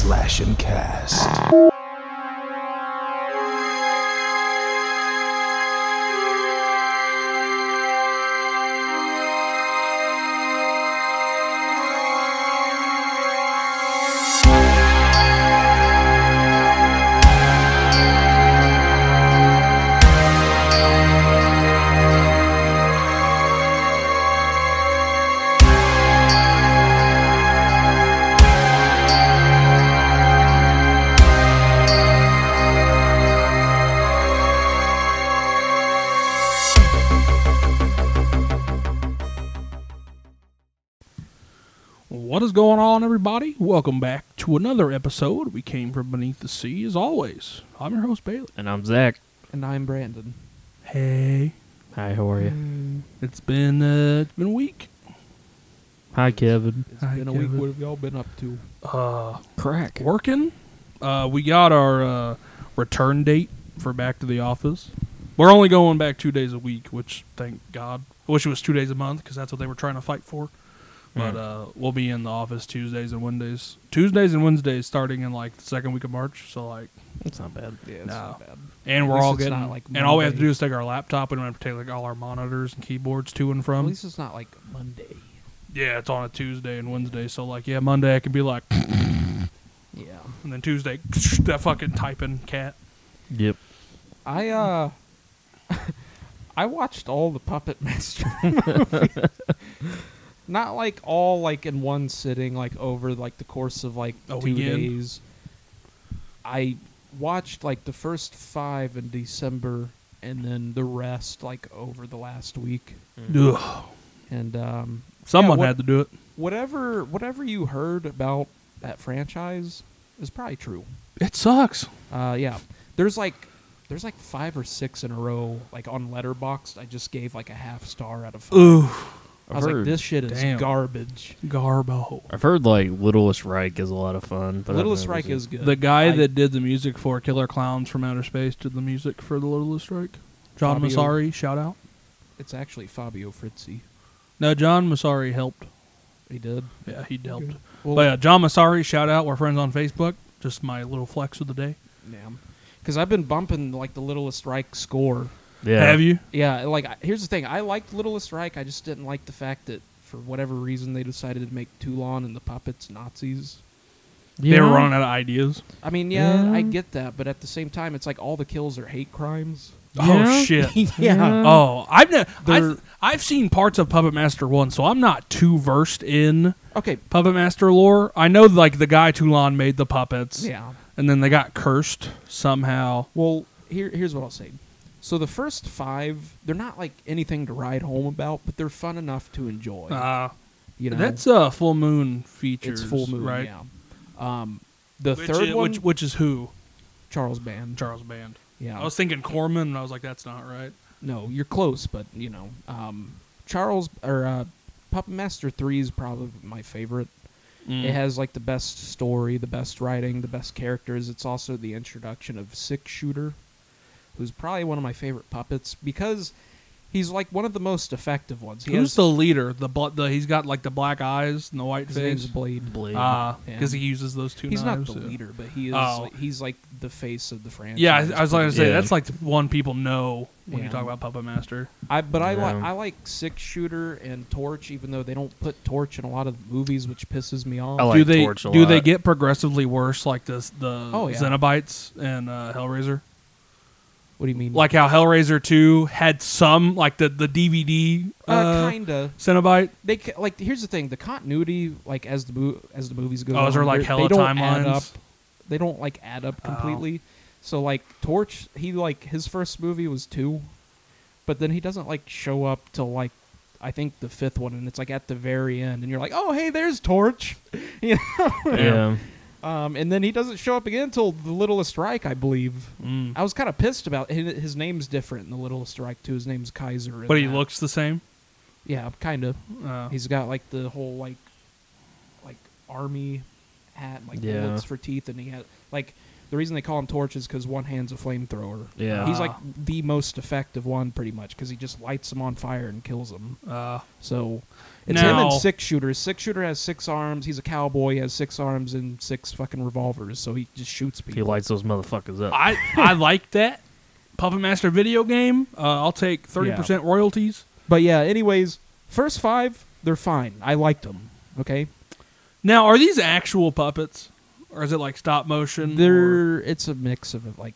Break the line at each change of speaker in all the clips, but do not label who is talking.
Slash and Cast.
What is going on, everybody? Welcome back to another episode. We came from beneath the sea, as always. I'm your host, Bailey.
And I'm Zach.
And I'm Brandon.
Hey.
Hi, how are you?
It's been a week.
Hi, Kevin.
It's
Hi,
been a week.
Kevin.
What have y'all been up to?
Crack.
Working. We got our return date for back to the office. We're only going back 2 days a week, which, thank God. I wish it was 2 days a month, because that's what they were trying to fight for. But we'll be in the office Tuesdays and Wednesdays starting in like the second week of March. So like,
It's not bad.
Yeah, it's
No.
not bad.
and we're
least
all
it's
getting,
not like
and all we have to
Monday.
do is take our laptop. We don't have to take like all our monitors and keyboards to and
At
from.
least it's not like Monday.
Yeah, it's on a Tuesday and Wednesday. So like, yeah, Monday I can be like, and
Yeah.
then Tuesday that fucking typing cat.
Yep.
I watched all the Puppet Master movies. Not like all like in one sitting, like over like the course of like
A
2
weekend?
days. I watched like the first 5 in December, and then the rest like over the last week.
Ugh.
And
Someone
what-
had to do it.
whatever you heard about that franchise is probably true.
It sucks.
Yeah, there's like 5 or 6 in a row, like on Letterboxd. I just gave like a half star out of 5.
Ooh,
I was like, this shit is
Damn.
garbage.
garbo.
I've heard like Littlest Reich is a lot of fun. But
Littlest Reich is good.
The guy
I-
that did the music for Killer Clowns from Outer Space did the music for the Littlest Strike. John
Fabio.
Massari, shout out.
It's actually Fabio Frizzi.
No, John Massari helped.
He did.
Yeah, he helped.
Okay. Well,
But yeah, John Massari, shout out. We're friends on Facebook. Just my little flex of the day.
yeah, because I've been bumping like the Littlest Reich score.
Yeah.
Have you?
Yeah, like here's the thing. I liked Littlest Reich. I just didn't like the fact that for whatever reason they decided to make Toulon and the puppets Nazis.
They were running out of ideas.
I mean, yeah,
Yeah.
I get that, but at the same time, it's like all the kills are hate crimes.
Oh
Yeah.
shit.
Yeah.
Oh,
They're-
I've seen parts of Puppet Master 1, so I'm not too versed in
Okay.
Puppet Master lore. I know like the guy Toulon made the puppets,
Yeah.
and then they got cursed somehow.
Well, here's what I'll say. So the first 5, they're not like anything to write home about, but they're fun enough to enjoy. You know,
That's Full Moon features.
it's full moon,
right?
Yeah. The
Which
third
is,
one,
which is who?
Charles Band.
Charles Band.
Yeah.
I was thinking Corman, and I was like, that's not right.
No, you're close, but you know, Puppet Master 3 is probably my favorite. It has like the best story, the best writing, the best characters. It's also the introduction of Six Shooter, who's probably one of my favorite puppets because he's like one of the most effective ones.
Who's the leader? He's got like the black eyes and the white
his
face.
name's Blade.
Blade.
Because
Yeah.
he uses those two
He's
knives.
not the
yeah.
leader, but he is.
Oh.
He's like the face of the franchise.
Yeah, I was like to say
Yeah.
that's like the one people know when you
Yeah.
talk about Puppet Master.
I
Yeah.
like Six Shooter and Torch, even though they don't put Torch in a lot of the movies, which pisses me off.
I like Torch a
do they
lot.
get progressively worse like the
Oh, yeah.
Xenobites and Hellraiser?
What do you mean?
Like how Hellraiser 2 had some like the DVD
kinda.
Cenobite.
Like here's the thing: the continuity, like as the movies go,
Oh, is there,
on,
like,
they
hella
don't add
timelines?
up. They don't like add up completely. So like Torch, he like his first movie was 2, but then he doesn't like show up till like I think the 5th one, and it's like at the very end, and you're like, oh hey, there's Torch, you know.
Yeah.
And then he doesn't show up again until the Littlest Reich, I believe.
Mm.
I was kind of pissed about his name's different in the Littlest Reich too. His name's Kaiser. in
But he
that.
looks the same.
Yeah, kind of.
Oh.
He's got like the whole like army hat, and, like
Yeah.
bullets for teeth, and he had like the reason they call him Torch is because one hand's a flamethrower.
Yeah.
He's like the most effective one, pretty much, because he just lights them on fire and kills them. So it's him
Now-
and Six Shooter. Six Shooter has 6 arms. He's a cowboy. He has 6 arms and 6 fucking revolvers. So he just shoots
He
people.
lights those motherfuckers up.
I like that Puppet Master video game. I'll take 30% royalties.
But yeah, anyways, first 5 they're fine. I liked them. Okay,
Now, are these actual puppets, or is it like stop motion?
it's a mix of it. Like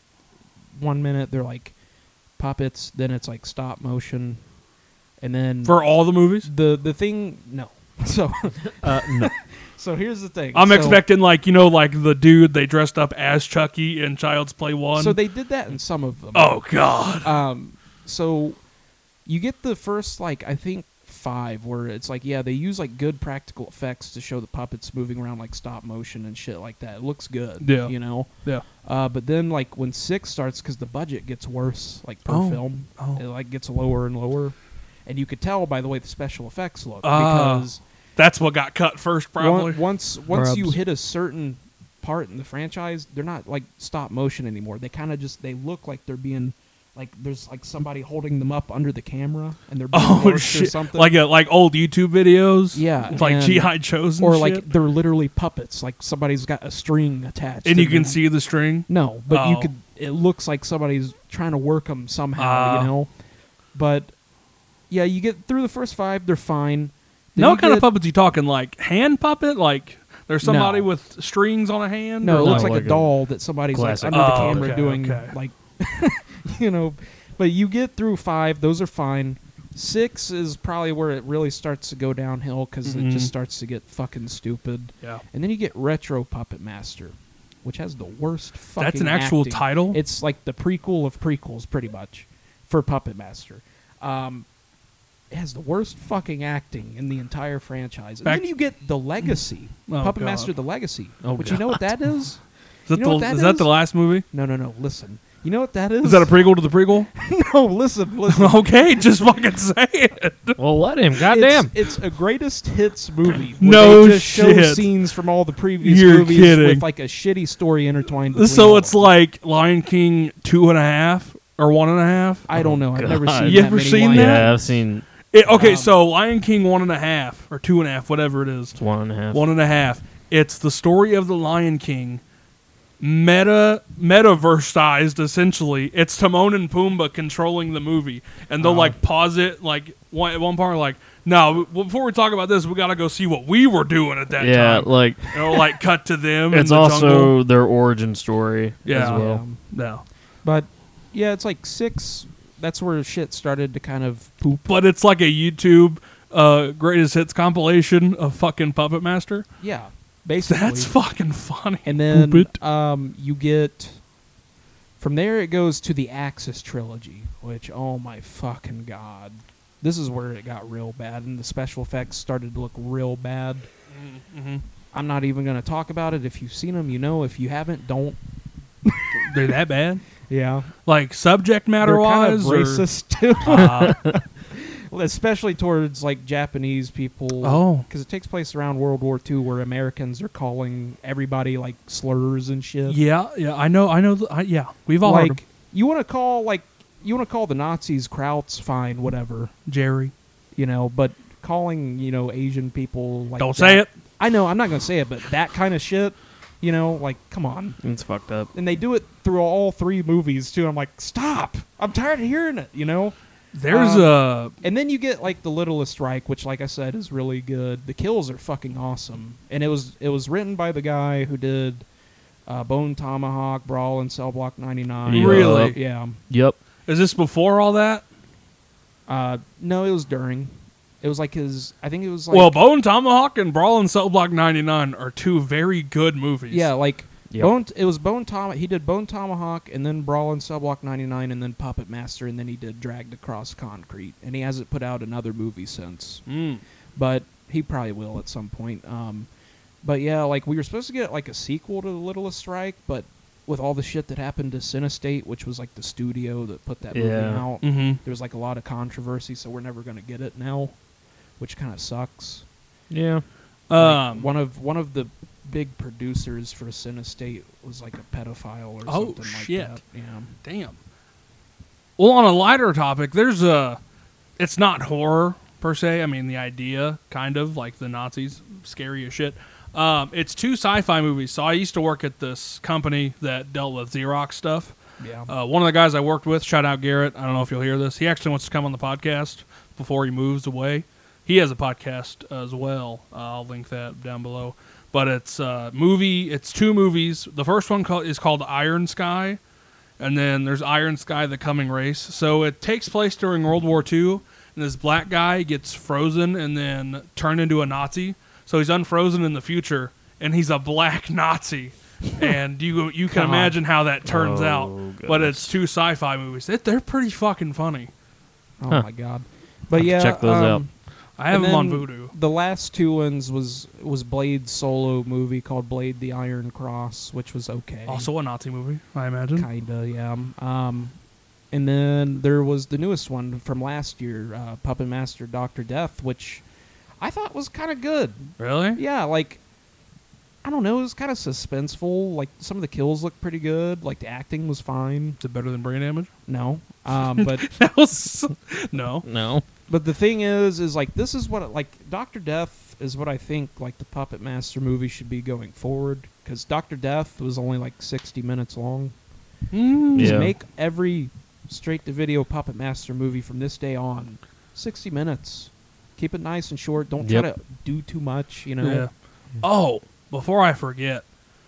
1 minute they're like puppets, then it's like stop motion, and then
for all the movies?
the thing no. So
No.
so here's the thing.
I'm
So-
expecting like like the dude they dressed up as Chucky in Child's Play 1.
So they did that in some of them.
Oh God.
So you get the first like I think 5 where it's like they use like good practical effects to show the puppets moving around like stop motion and shit like that. It looks good.
Yeah.
You know.
Yeah.
But then like when 6 starts, because the budget gets worse like per
Oh.
film,
Oh.
it like gets lower and lower, and you could tell by the way the special effects look
Ah.
because
That's what got cut first, probably.
once you
Grubs.
hit a certain part in the franchise, they're not like stop motion anymore. They kind of just they look like they're being like there's like somebody holding them up under the camera and they're being
Oh
worked or
shit!
something.
Like old YouTube videos.
Yeah,
It's like
and-
GI Joes and
or
shit.
like they're literally puppets. Like somebody's got a string attached,
and
to
you can
them.
see the string.
No, but you
Oh.
could. It looks like somebody's trying to work them somehow,
Ah.
you know. But yeah, you get through the first 5, they're fine. Then
Now,
you
what kind of
get-
puppets you talking? Like hand puppet? Like there's somebody
No.
with strings on a hand?
No,
Or
it looks
No,
like
like
a
a
doll that somebody's like
classic.
under the
Oh,
camera
okay,
doing
okay.
like, you know. But you get through 5; those are fine. 6 is probably where it really starts to go downhill because it
Mhm.
just starts to get fucking stupid.
Yeah.
And then you get Retro Puppet Master, which has the worst fucking.
That's an actual
acting.
title?
It's like the prequel of prequels, pretty much, for Puppet Master. It has the worst fucking acting in the entire franchise. And
Back-
then you get The Legacy,
Oh,
Puppet
God.
Master: The Legacy.
Oh,
But you know what that is?
Is that,
You know what that
is that
is?
the last movie?
No. Listen. You know what that is?
Is that a prequel to the prequel?
No, listen.
Okay, just fucking say it.
Well, let him. Goddamn.
It's a greatest hits movie. Where
No
they just show
shit.
scenes from all the previous
You're
movies
kidding.
with like a shitty story intertwined. between
So
all
it's
of them.
like Lion King 2.5 or 1.5.
I don't know. I've never
God.
seen.
You
that
ever
many
seen
Lion
that?
Yeah, I've seen.
Okay, so Lion King 1.5 or 2.5, whatever it is.
It's 1.5.
1.5. It's the story of the Lion King, metaverse-ized essentially. It's Timon and Pumbaa controlling the movie, and they'll like pause it like at one part, like, no, before we talk about this, we gotta go see what we were doing at that
Yeah,
time.
like
And it'll like cut to them.
it's
in the
also
jungle.
their origin story
Yeah.
as well.
No,
But yeah, it's like 6. That's where shit started to kind of poop.
but it's like a YouTube greatest hits compilation of fucking Puppet Master.
Yeah, basically.
That's fucking funny.
And then
Poop it.
you get from there it goes to the Axis trilogy, which oh my fucking god, this is where it got real bad, and the special effects started to look real bad.
Mm-hmm.
I'm not even going to talk about it. If you've seen them, you know. If you haven't, don't.
They're that bad?
Yeah,
Like subject matter
they're kind
wise?
of racist too,
Or,
especially towards like Japanese people.
Oh.
because it takes place around World War II, where Americans are calling everybody like slurs and shit.
yeah, I know. Yeah, we've all heard
Like
of
you want to call the Nazis Krauts, fine, whatever,
Jerry.
you know. But calling Asian people like
Don't
that-
say it.
I know I'm not gonna say it, but that kind of shit, like come on.
It's fucked up.
And they do it through all 3 movies too. I'm like, stop! I'm tired of hearing it,
There's
And then you get like The Littlest Reich, which, like I said, is really good. The kills are fucking awesome, and it was written by the guy who did Bone Tomahawk, Brawl, and Cell Block 99.
Yup.
Really?
Yeah.
Yep.
Is this before all that?
No, it was during. It was like his. I think it was like.
Well, Bone Tomahawk and Brawl and Cell Block 99 are 2 very good movies.
yeah, like
Yep.
It was Bone Tomahawk. He did Bone Tomahawk, and then Brawl and Cell Block 99, and then Puppet Master, and then he did Dragged Across Concrete, and he hasn't put out another movie since.
Mm.
But he probably will at some point. But yeah, like we were supposed to get like a sequel to The Littlest Strike, but with all the shit that happened to Cinestate, which was like the studio that put that movie
Yeah.
out,
Mm-hmm.
there was like a lot of controversy, so we're never gonna get it now, which kind of sucks.
Yeah.
Like, one of the big producers for Cinestate was like a pedophile or
Oh,
something
shit.
like that. Yeah.
Damn. Well, on a lighter topic, there's it's not horror per se. I mean, the idea, kind of, like the Nazis, scary as shit. It's 2 sci-fi movies. So I used to work at this company that dealt with Xerox stuff.
Yeah.
One of the guys I worked with, shout out Garrett. I don't know if you'll hear this. He actually wants to come on the podcast before he moves away. He has a podcast as well. I'll link that down below. But it's It's 2 movies. The first one is called Iron Sky, and then there's Iron Sky: The Coming Race. So it takes place during World War II, and this black guy gets frozen and then turned into a Nazi. So he's unfrozen in the future, and he's a black Nazi. And you can
God.
imagine how that turns
Oh,
out. But
goodness.
it's 2 sci-fi movies. They're pretty fucking funny.
Oh
Huh.
my god. But
Have to
yeah,
check those out.
I have
and
them on
then
Vudu.
The last 2 ones was Blade's solo movie called Blade: The Iron Cross, which was okay.
Also a Nazi movie, I imagine.
Kinda, yeah. And then there was the newest one from last year, Puppet Master Dr. Death, which I thought was kind of good.
Really?
Yeah, like, I don't know, it was kind of suspenseful. Like, some of the kills looked pretty good. Like, the acting was fine.
Is it better than Brain Damage?
No. But
That was no.
No.
but the thing is like, this is what, like, Dr. Death is what I think, like, the Puppet Master movie should be going forward. Because Dr. Death was only, like, 60 minutes long. Just
Yeah.
make every straight-to-video Puppet Master movie from this day on 60 minutes. Keep it nice and short. Don't try
Yep.
to do too much, you know.
Yeah. Oh, before I forget,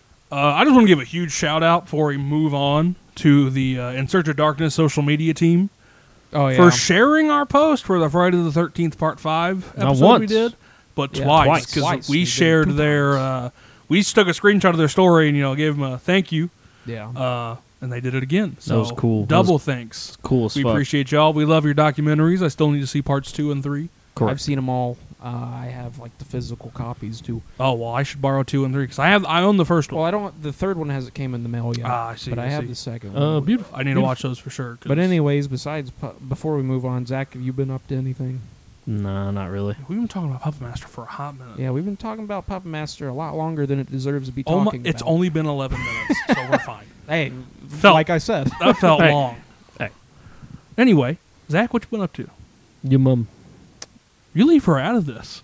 I just want to give a huge shout out before we move on to the In Search of Darkness social media team
Oh, yeah.
for sharing our post for the Friday the 13th Part 5
Not
episode we
once.
did, but
Yeah,
twice
twice.
because
We
we
did it
shared
2
their.
times.
We just took a screenshot of their story and gave them a thank you,
Yeah.
and they did it again. So
That was cool. That
Double
was
thanks.
Cool as
We
fuck.
appreciate y'all. We love your documentaries. I still need to see parts 2 and 3.
Correct.
I've seen them all. I have, like, the physical copies, too.
Oh well, I should borrow 2 and 3 because I own the first one.
Well, I don't. The third one hasn't came in the mail yet.
I see.
But I have
see.
the second one.
Beautiful.
I need to watch those for sure. 'cause
But anyways, besides, before we move on, Zach, have you been up to anything?
Nah, not really.
we've been talking about Puppet Master for a hot minute.
Yeah, we've been talking about Puppet Master a lot longer than it deserves to be
Oh my,
talking
it's
about.
only been 11 minutes, so we're fine.
Hey,
Felt-
like I said.
That felt
Hey.
long.
Hey.
Anyway, Zach, what you been up to?
Your mum.
You leave her out of this.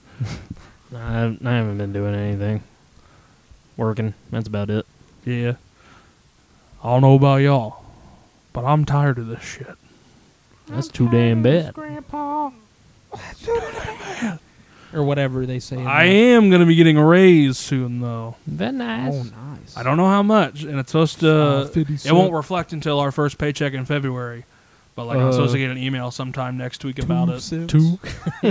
I haven't been doing anything. Working. That's about it.
Yeah. I don't know about y'all, but I'm tired of this shit.
That's too damn bad.
Grandpa. Or whatever they say. in
I
that.
am going to be getting a raise soon, though.
Very nice.
Oh, nice.
I don't know how much, and it's supposed to.
50
It won't
cent.
reflect until our first paycheck in February. But like, I'm supposed to get an email sometime next week about it.
cents.
2.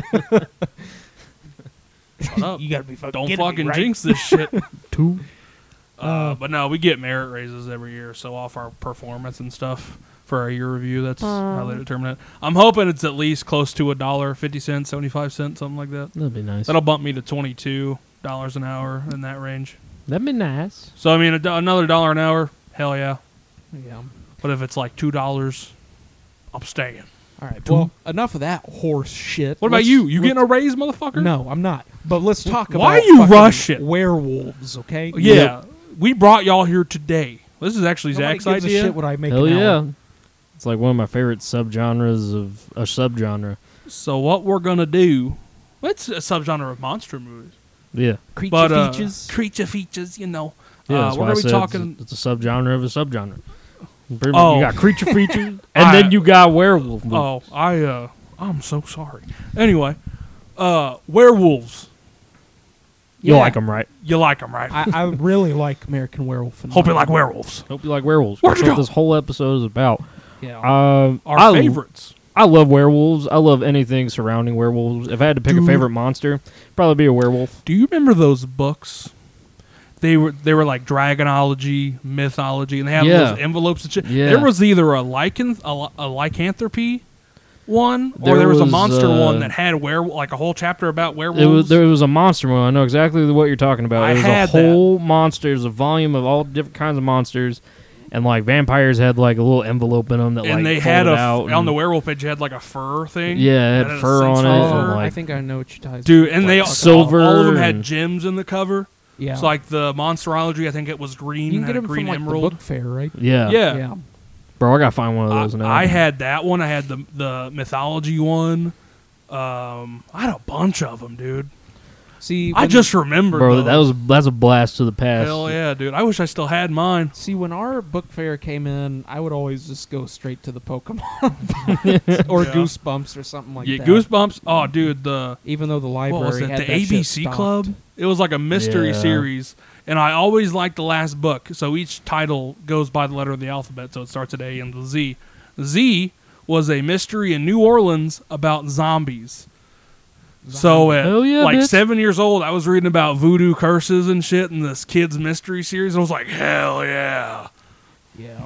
Shut up.
You gotta be fucking
Don't
kidding me,
fucking
right?
jinx this shit.
2.
But no, we get merit raises every year, so off our performance and stuff for our year review, that's how they determine it. I'm hoping it's at least close to $1, 50 cents, 75 cents, something like that.
That'd be nice.
That'll bump me to $22 an hour in that range.
That'd be nice.
So I mean, another $1 an hour, hell yeah.
Yeah.
But if it's like $2, I'm staying.
All right. Well, enough of that horse shit.
What about you? You getting a raise, motherfucker?
No, I'm not. But let's talk about
Why you
fucking
rushing?
werewolves, okay?
Yeah, we brought y'all here today. This is actually
Nobody
Zach's
gives a
idea.
shit what I make
Hell
an
yeah.
hour.
It's like one of my favorite subgenres of a subgenre.
So what we're gonna do? It's a subgenre of monster movies.
Yeah.
Creature
But
features.
creature features,
Yeah,
we're
that's why
gonna
I
be
said
talking.
It's a subgenre of a subgenre. Pretty much
Oh.
You got creature features, and
I-
then you got werewolf.
Oh, I'm so sorry. Anyway, werewolves.
You
Yeah.
like them, right?
You like them, right?
I really like American Werewolf.
Hope you like werewolves.
Hope you like werewolves.
Where'd
That's
you
what
go?
this whole episode is about.
Yeah.
Our favorites.
I love werewolves. I love anything surrounding werewolves. If I had to pick a
Dude.
favorite monster, probably be a werewolf.
Do you remember those books? They were like dragonology, mythology, and they had
Yeah.
those envelopes and shit.
Yeah.
There was either a lycanthropy one, or
There
there was a
was,
monster one that had like a whole chapter about werewolves.
There was a monster one. I know exactly what you're talking about.
I
It was
had
a whole monster. It was a volume of all different kinds of monsters, and like vampires had like a little envelope in them that
and
like
they had
folded out.
on the
and-
werewolf page. You had like a fur thing.
Yeah, it
that
had fur on it.
sensory
and,
fur.
like,
I think I know what you're talking
Dude, and they
silver
all of them had
and-
gems in the cover.
Yeah.
So like the Monsterology, I think it was green.
you can
had
get
a
them
green
from like
emerald.
the book fair, right?
Yeah.
Yeah.
Bro, I gotta find one of those now.
I had that one. I had the mythology one. I had a bunch of them, dude.
See,
I just remembered.
Bro,
those.
that's a blast to the past.
Hell yeah, dude. I wish I still had mine.
See, when our book fair came in, I would always just go straight to the Pokemon or
Yeah.
Goosebumps or something like
Yeah,
that.
Goosebumps. Oh, dude,
Even though the
what
library
was it?
had
The
that shit
ABC
stocked.
Club. It was like a mystery
Yeah.
series, and I always liked the last book. So each title goes by the letter of the alphabet, so it starts at A and ends with Z. Z was a mystery in New Orleans about zombies. So at
Hell yeah,
like
bitch.
7 years old, I was reading about voodoo curses and shit in this kid's mystery series. And I was like, hell yeah.
Yeah,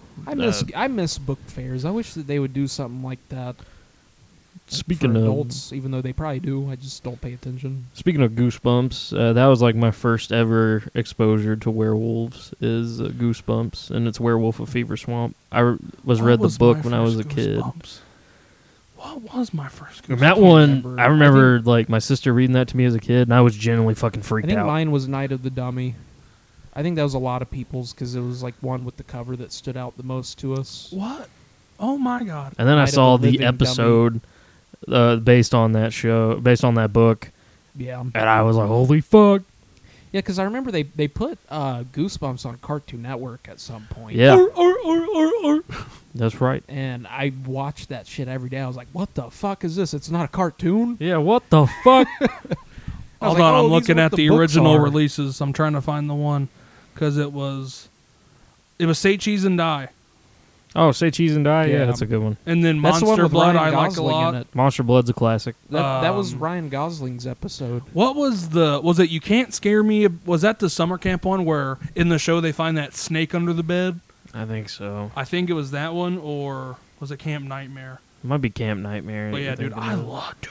I miss book fairs. I wish that they would do something like that.
Speaking
for
of
adults, even though they probably do, I just don't pay attention.
Speaking of Goosebumps, that was like my first ever exposure to werewolves. Is Goosebumps, and it's Werewolf of Fever Swamp. I read
What
the
was
book
my
when I was a
first
kid.
Goosebumps? What was my first
And
Goosebumps?
that one,
remember.
I remember like my sister reading that to me as a kid, and I was genuinely fucking
I
freaked
think
out.
mine was Night of the Dummy. I think that was a lot of people's because it was like one with the cover that stood out the most to us.
What? Oh my god.
And then I
Night of
saw
the
the
Living
episode based on that show, based on that book,
Yeah,
and I was like, "Holy fuck!"
yeah, because I remember they put Goosebumps on Cartoon Network at some point.
Yeah,
Or.
that's right.
And I watched that shit every day. I was like, "What the fuck is this? It's not a cartoon."
Yeah, what the fuck?
I was
Hold
like,
on,
"Oh,
I'm
these
looking
are
at
what
the
books
original
are."
releases. I'm trying to find the one because it was Say Cheese and Die,
Oh, Say Cheese and Die. Yeah,
Yeah.
that's a good one.
and then
That's the one
Monster
with
Blood.
Ryan
I like a
Gosling
lot.
in it.
Monster Blood's a classic.
That was
Um,
Ryan Gosling's episode.
What was it You Can't Scare Me? Was that the summer camp one where in the show they find that snake under the bed?
I think so.
I think it was that one, or was it Camp Nightmare?
It might be Camp Nightmare.
But yeah, dude, I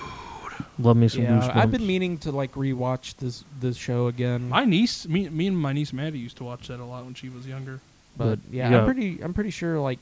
love me some
Yeah,
Goosebumps.
I've been meaning to like rewatch this show again.
my niece, me and my niece Maddie used to watch that a lot when she was younger.
But yeah,
yeah.
I'm pretty sure like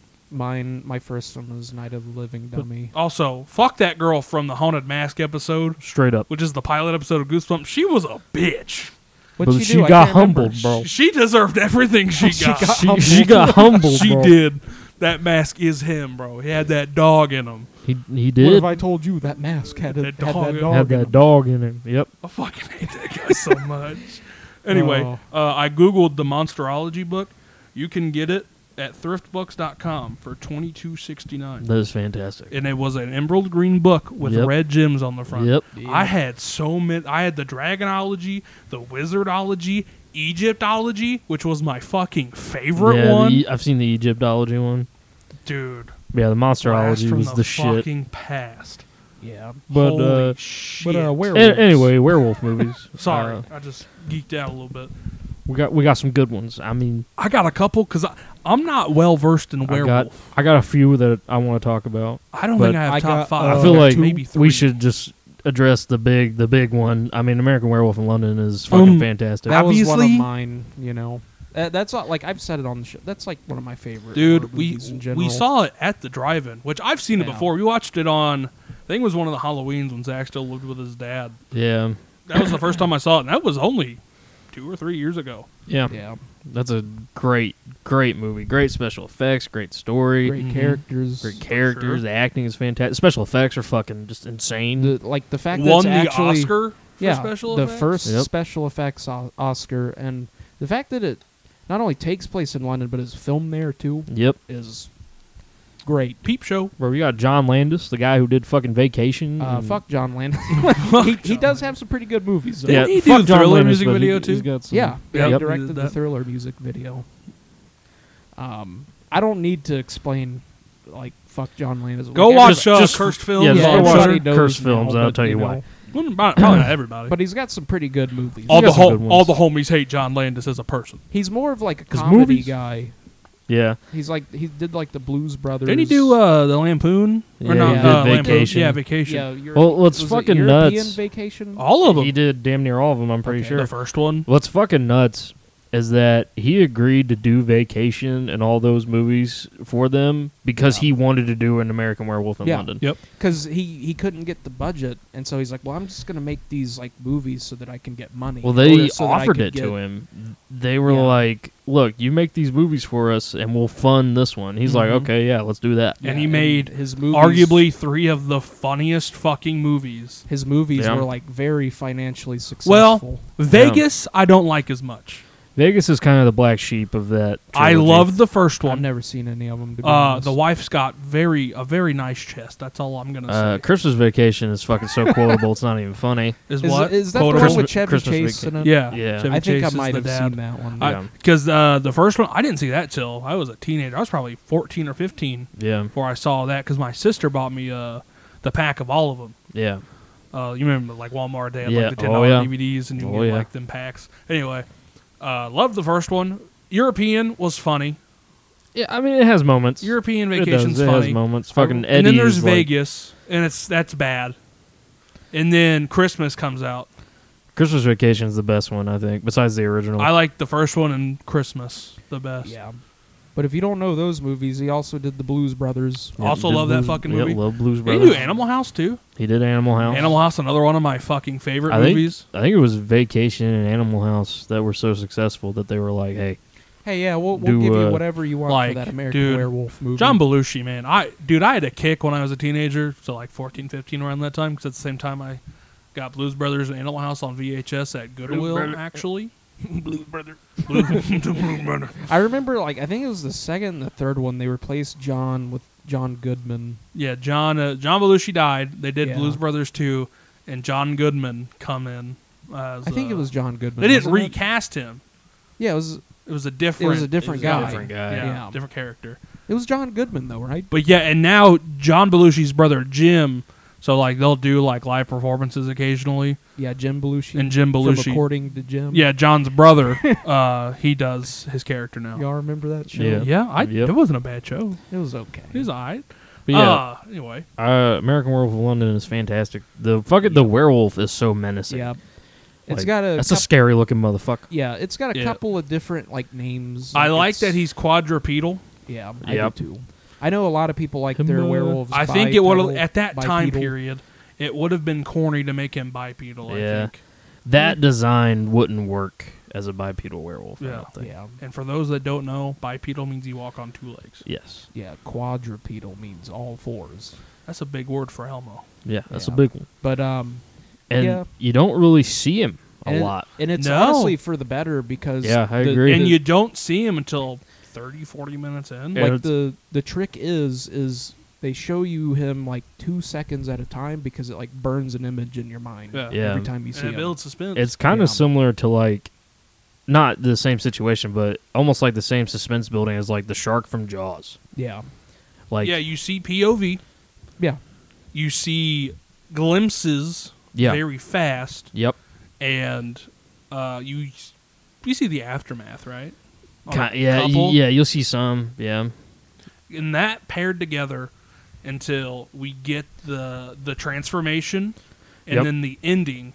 my first one was Night of the Living Dummy.
Also, fuck that girl from the Haunted Mask episode,
Straight up.
which is the pilot episode of Goosebumps. She was a bitch.
What'd
But
she
she
do? I
got
can't remember.
humbled, bro.
She deserved everything she got.
She got humbled,
She
bro.
did. That mask is him, bro. He had that dog in him.
He
What
did.
have I told you? That mask had,
That
had that
dog in it.
dog.
Had
in
that
him.
dog in it. Yep.
I fucking hate that guy so much. Anyway,
Oh.
I googled the Monsterology book. You can get it at thriftbooks.com for $22.69.
That is fantastic.
And it was an emerald green book with
Yep.
red gems on the front.
Yep.
I had so many. I had the Dragonology, the Wizardology, Egyptology, which was my fucking favorite
Yeah,
one.
I've seen the Egyptology one.
Dude,
Yeah, the
blast
Monsterology
from
was the shit.
fucking past.
Yeah.
But
Holy shit.
werewolves.
anyway, werewolf movies.
Sorry, I just geeked out a little bit.
we got some good ones. I mean,
I got a couple because I'm not well versed in werewolf.
I got a few that I want to talk about.
I don't
but
think I have
I
top
got,
five.
I feel
got
like
two, maybe three.
we should just address the big one. I mean, American Werewolf in London is fucking fantastic.
That was one of
Obviously-
mine. You know, that's not, like I've said it on the show. That's like one of my favorite
Dude,
horror
we
movies in general.
we saw it at the drive-in, which I've seen it
Yeah.
before. We watched it on, I think it was one of the Halloweens when Zach still lived with his dad.
Yeah,
That was the first time I saw it, and that was only 2 or 3 years ago.
yeah,
Yeah,
That's a great movie. Great special effects. Great story.
great characters.
Great characters.
Sure.
The acting is fantastic. Special effects are fucking just insane.
The fact
Won
that
the
it's actually,
Oscar for
yeah,
special
the
effects.
first
Yep.
special effects Oscar, and the fact that it not only takes place in London but is filmed there too
Yep.
is great.
Peep Show.
Where we got John Landis, the guy who did fucking Vacation. and-
Fuck John Landis. he does have some pretty good movies. Though.
Yeah,
Didn't he
fuck
do
John
Thriller
Landis,
music
but
video,
he's
too?
got some-
Yeah,
Yep,
he
he
directed
did
the
that.
Thriller music video. I don't need to explain like fuck John Landis.
Go
Like,
watch
just-
Cursed Films.
yeah, just
on
go watch
Shudder.
everybody knows
Cursed
now,
Films, and I'll
but,
tell you
know,
why.
Well, probably not everybody.
But he's got some pretty good movies.
all
got
the
some good ones.
all the homies hate John Landis as a person.
He's more of like a
'Cause
comedy
movies?
guy.
Yeah.
He did like the Blues Brothers.
Didn't he do the Lampoon?
Yeah,
Or not,
he did
Lampoon.
Vacation.
Yeah, Vacation.
Yeah,
Well, what's
was it
fucking
European
nuts-
Vacation.
All of them.
He did damn near all of them, I'm pretty
Okay.
sure.
The first one.
What's fucking nuts is that he agreed to do Vacation and all those movies for them because he wanted to do an American Werewolf in London.
Yep.
Because he couldn't get the budget, and so he's like, well, I'm just going to make these like movies so that I can get money.
Well, they
so that I
offered
could
it
get-
to him. They were like, look, you make these movies for us and we'll fund this one. He's like,
Mhm.
okay, yeah, let's do that.
And he made
his movies,
arguably 3 of the funniest fucking movies.
his movies
Yeah.
were like very financially successful.
Well, Vegas, I don't like as much.
Vegas is kind of the black sheep of that
I
trilogy.
loved the first
I've
one.
never seen any of them. To be honest.
The wife's got a very nice chest. That's all I'm gonna say.
Christmas Vacation is fucking so quotable, it's not even funny.
Is
is,
what?
is that the
Quotable?
one with Chevy
Christmas
Chase in it?
Yeah.
Yeah.
Chevy
I think
Chase
I
is
might
the
have
dad.
seen that one.
Yeah.
Because the first one, I didn't see that till I was a teenager. I was probably 14 or 15
Yeah,
before I saw that. Because my sister bought me the pack of all of them.
yeah.
You remember like Walmart? They had
Yeah.
like the $10
Oh, yeah.
DVDs, and you
Oh,
get
yeah.
like them packs. Anyway, loved the first one. European was funny.
Yeah, I mean, it has moments.
European
It
Vacation's
does. It
funny.
has moments. Fucking Eddie
and then there's
is like-
Vegas, and that's bad. And then Christmas comes out.
Christmas Vacation is the best one, I think, besides the original.
I like the first one and Christmas the best.
Yeah. But if you don't know those movies, he also did the Blues Brothers.
Yeah,
Also
did
love that
Blues-
fucking
yeah,
movie.
love Blues
He
Brothers.
do Animal House too.
He did Animal House.
Animal House, another one of my fucking favorite
I think,
movies.
I think it was Vacation and Animal House that were so successful that they were like, hey,
Hey, yeah, we'll
Do,
give you
uh,
whatever you want
like,
for that American
dude,
Werewolf movie.
John Belushi, man. I had a kick when I was a teenager, so like 14, 15 around that time, because at the same time I got Blues Brothers and Animal House on VHS at Goodwill, actually. Blues Brothers. Blues Brothers.
I remember, like, I think it was the second and the third one, they replaced John with John Goodman.
Yeah, John Belushi died. They did
Yeah.
Blues Brothers 2, and John Goodman come in. As,
I think it was John Goodman.
They didn't
wasn't it?
recast him.
Yeah, it was
It was a different.
different
It was a
guy.
different guy.
Yeah,
Yeah.
different character.
It was John Goodman, though, right?
But yeah, and now John Belushi's brother Jim. So like they'll do like live performances occasionally,
Yeah, Jim Belushi.
and Jim
From
Belushi.
According to Jim.
Yeah, John's brother. He does his character now.
Y'all remember that show?
Yeah.
Yeah,
Yep.
it wasn't a bad show.
It was okay.
It was alright.
but yeah,
Anyway,
American Werewolf in London is fantastic. The werewolf is so menacing.
Yeah. It's
Like,
got a
that's a scary looking motherfucker.
yeah, it's got a
Yeah.
couple of different like names.
I like
it's-
that he's quadrupedal.
Yeah, I
Yep.
do too. I know a lot of people like their werewolves.
I think it would
bipedal-
at that time
bipedal.
period, it would have been corny to make him bipedal. I
Yeah.
think.
That design wouldn't work as a bipedal werewolf. I
Yeah.
don't think.
Yeah,
And for those that don't know, bipedal means you walk on 2 legs.
Yes.
yeah. Quadrupedal means all fours.
That's a big word for Elmo.
Yeah, that's
Yeah.
a big one.
But
And
yeah.
you don't really see him a
and
lot.
and it's
No.
honestly for the better because
Yeah, I
the-
agree.
And
the-
you don't see him until 30, 40 minutes in.
Yeah.
like the trick is they show you him like 2 seconds at a time because it like burns an image in your mind
Yeah.
Yeah.
every time you see
And it
him.
builds suspense.
It's kind
Yeah.
of similar to like, not the same situation, but almost like the same suspense building as like the shark from Jaws.
Yeah,
Like,
yeah, you see POV.
yeah.
You see glimpses
yeah,
very fast.
yep.
And you see the aftermath, right? On a
Yeah,
couple.
yeah. You'll see some. Yeah,
And that paired together until we get the transformation and
Yep.
then the ending.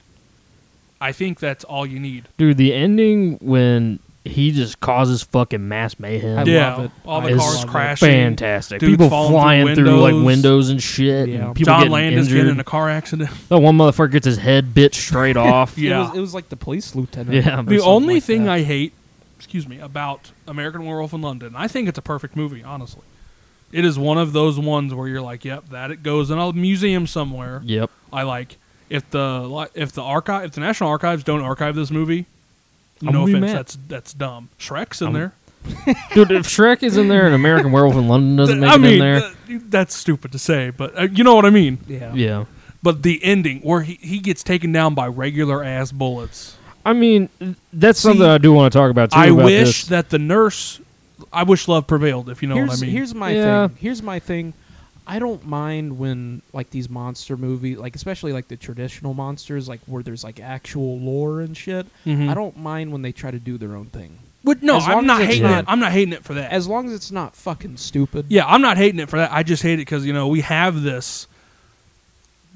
I think that's all you need.
dude. The ending when he just causes fucking mass mayhem.
I
Yeah,
love it.
all the
I
is
cars
love it.
crashing.
fantastic.
Dudes
People
falling
flying
through
through like
windows.
windows and shit.
Yeah.
And people
John
getting
Landis
injured.
getting in a car accident.
That one motherfucker gets his head bit straight off.
Yeah.
It was like the police lieutenant.
Yeah.
or
The
something
only
like
thing
that.
I hate, about American Werewolf in London, I think it's a perfect movie, honestly. It is one of those ones where you're like, yep, that it goes in a museum somewhere.
Yep.
I like if the National Archives don't archive this movie,
I'm
no
gonna be
offense,
mad.
that's dumb. Shrek's in there.
Dude, if Shrek is in there and American Werewolf in London doesn't make
I
it
mean,
in there,
that's stupid to say, but you know what I mean.
Yeah.
yeah.
But the ending where he gets taken down by regular ass bullets.
I mean, that's
See,
something I do want to talk about too.
I
about
wish
this.
that the nurse. I wish love prevailed, if you know what I mean.
Here's my
Yeah.
thing. Here's my thing. I don't mind when like these monster movies, like especially like the traditional monsters, like where there's like actual lore and shit.
Mhm.
I don't mind when they try to do their own thing,
But no,
as long
I'm not
as it's
hating
not-
it. I'm not hating it for that.
as long as it's not fucking stupid.
Yeah, I'm not hating it for that. I just hate it because we have this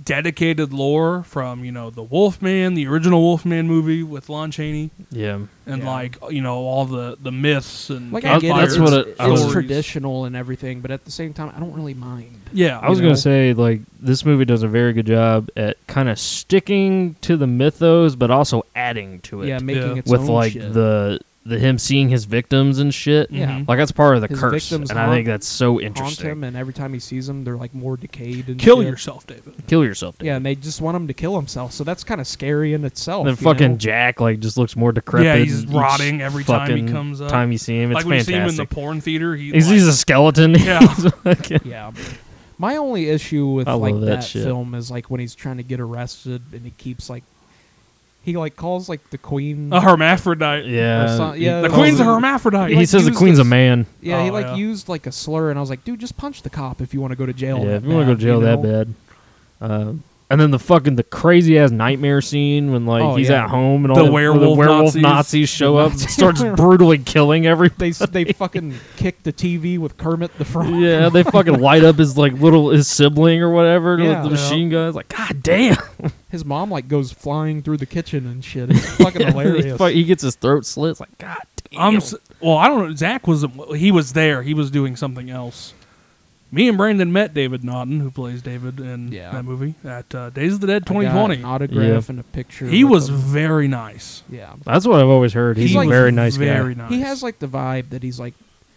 dedicated lore from the Wolfman, the original Wolfman movie with Lon Chaney,
Yeah.
and
Yeah.
all the myths and
Like I get
that's
it,
what
it's,
I was-
it's traditional and everything, but at the same time, I don't really mind.
Yeah,
I was
You
going
know?
to say, like, this movie does a very good job at kind of sticking to the mythos, but also adding to it.
Yeah, making
Yeah.
its
with
own
like
shit.
the him seeing his victims and shit.
Yeah.
Like that's part of the
His
curse,
victims
and I think that's so
haunt
interesting.
him, and every time he sees them, they're like more decayed and
kill
shit.
yourself, David.
Kill yourself, David.
Yeah, and they just want him to kill himself, so that's kind of scary in itself.
And then
you
fucking
know?
Jack like just looks more decrepit.
Yeah, he's
each
rotting every time he
fucking
comes up.
Time you see him, it's
Like when you see him in the
fantastic.
porn theater,
He's a skeleton.
Yeah.
He's fucking-
Yeah. My only issue with
I
like
love that shit.
film is like when he's trying to get arrested and he keeps like he like calls like the queen.
a hermaphrodite.
yeah,
yeah,
The
that
queen's a
was-
hermaphrodite.
He
like,
says the
used
queen's a
this-
man.
Yeah, he
Oh,
like
yeah.
used like a slur, and I was like, dude, just punch the cop if you want to go to jail.
Yeah,
that
if you want to go
bad,
to jail
you
that
know?
bad. And then the crazy ass nightmare scene when like
Oh,
he's
yeah.
at home and
The
all the
werewolf
Nazis.
Nazis.
show up and
Nazis.
starts brutally killing everybody.
They fucking kicked the TV with Kermit the Frog.
Yeah, they fucking light up his like his sibling or whatever
Yeah.
with the machine guns. Like, god damn!
His mom like goes flying through the kitchen and shit. It's fucking hilarious.
He gets his throat slit. It's like, god damn!
I don't know. Zach he was there. He was doing something else. Me and Brandon met David Naughton, who plays David in
Yeah.
that movie at Days of the Dead
I got
2020.
an autograph and a picture.
He
with
was
him.
very nice.
Yeah.
That's what I've always heard. He's
He
a
was
very nice
very
guy.
nice.
He has like the vibe that he's like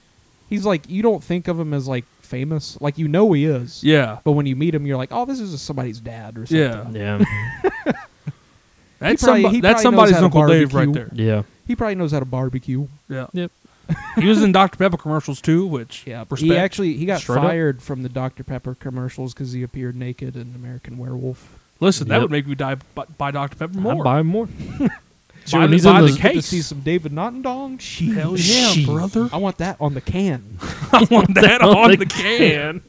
you don't think of him as like famous, like he is.
Yeah.
But when you meet him, you're like, oh, this is somebody's dad or something.
Yeah.
Yeah,
That's,
probably-
somebody,
he
that's
probably knows
somebody's
how to
Uncle Dave right
barbecue.
there.
yeah.
He probably knows how to barbecue.
Yeah.
Yep.
He was in Dr. Pepper commercials too, which
Yeah.
respect.
He got
Straight up.
fired from the Dr. Pepper commercials because he appeared naked in American Werewolf.
Listen, that
Yep.
would make me buy Dr. Pepper
I'd
more.
buy more.
Buy
Sure,
the-
he's
buy
in
the
the-
case.
To see some David Nottendong? Sheesh.
Hell yeah,
Sheesh.
brother.
I want that on the can.
I want that on the can.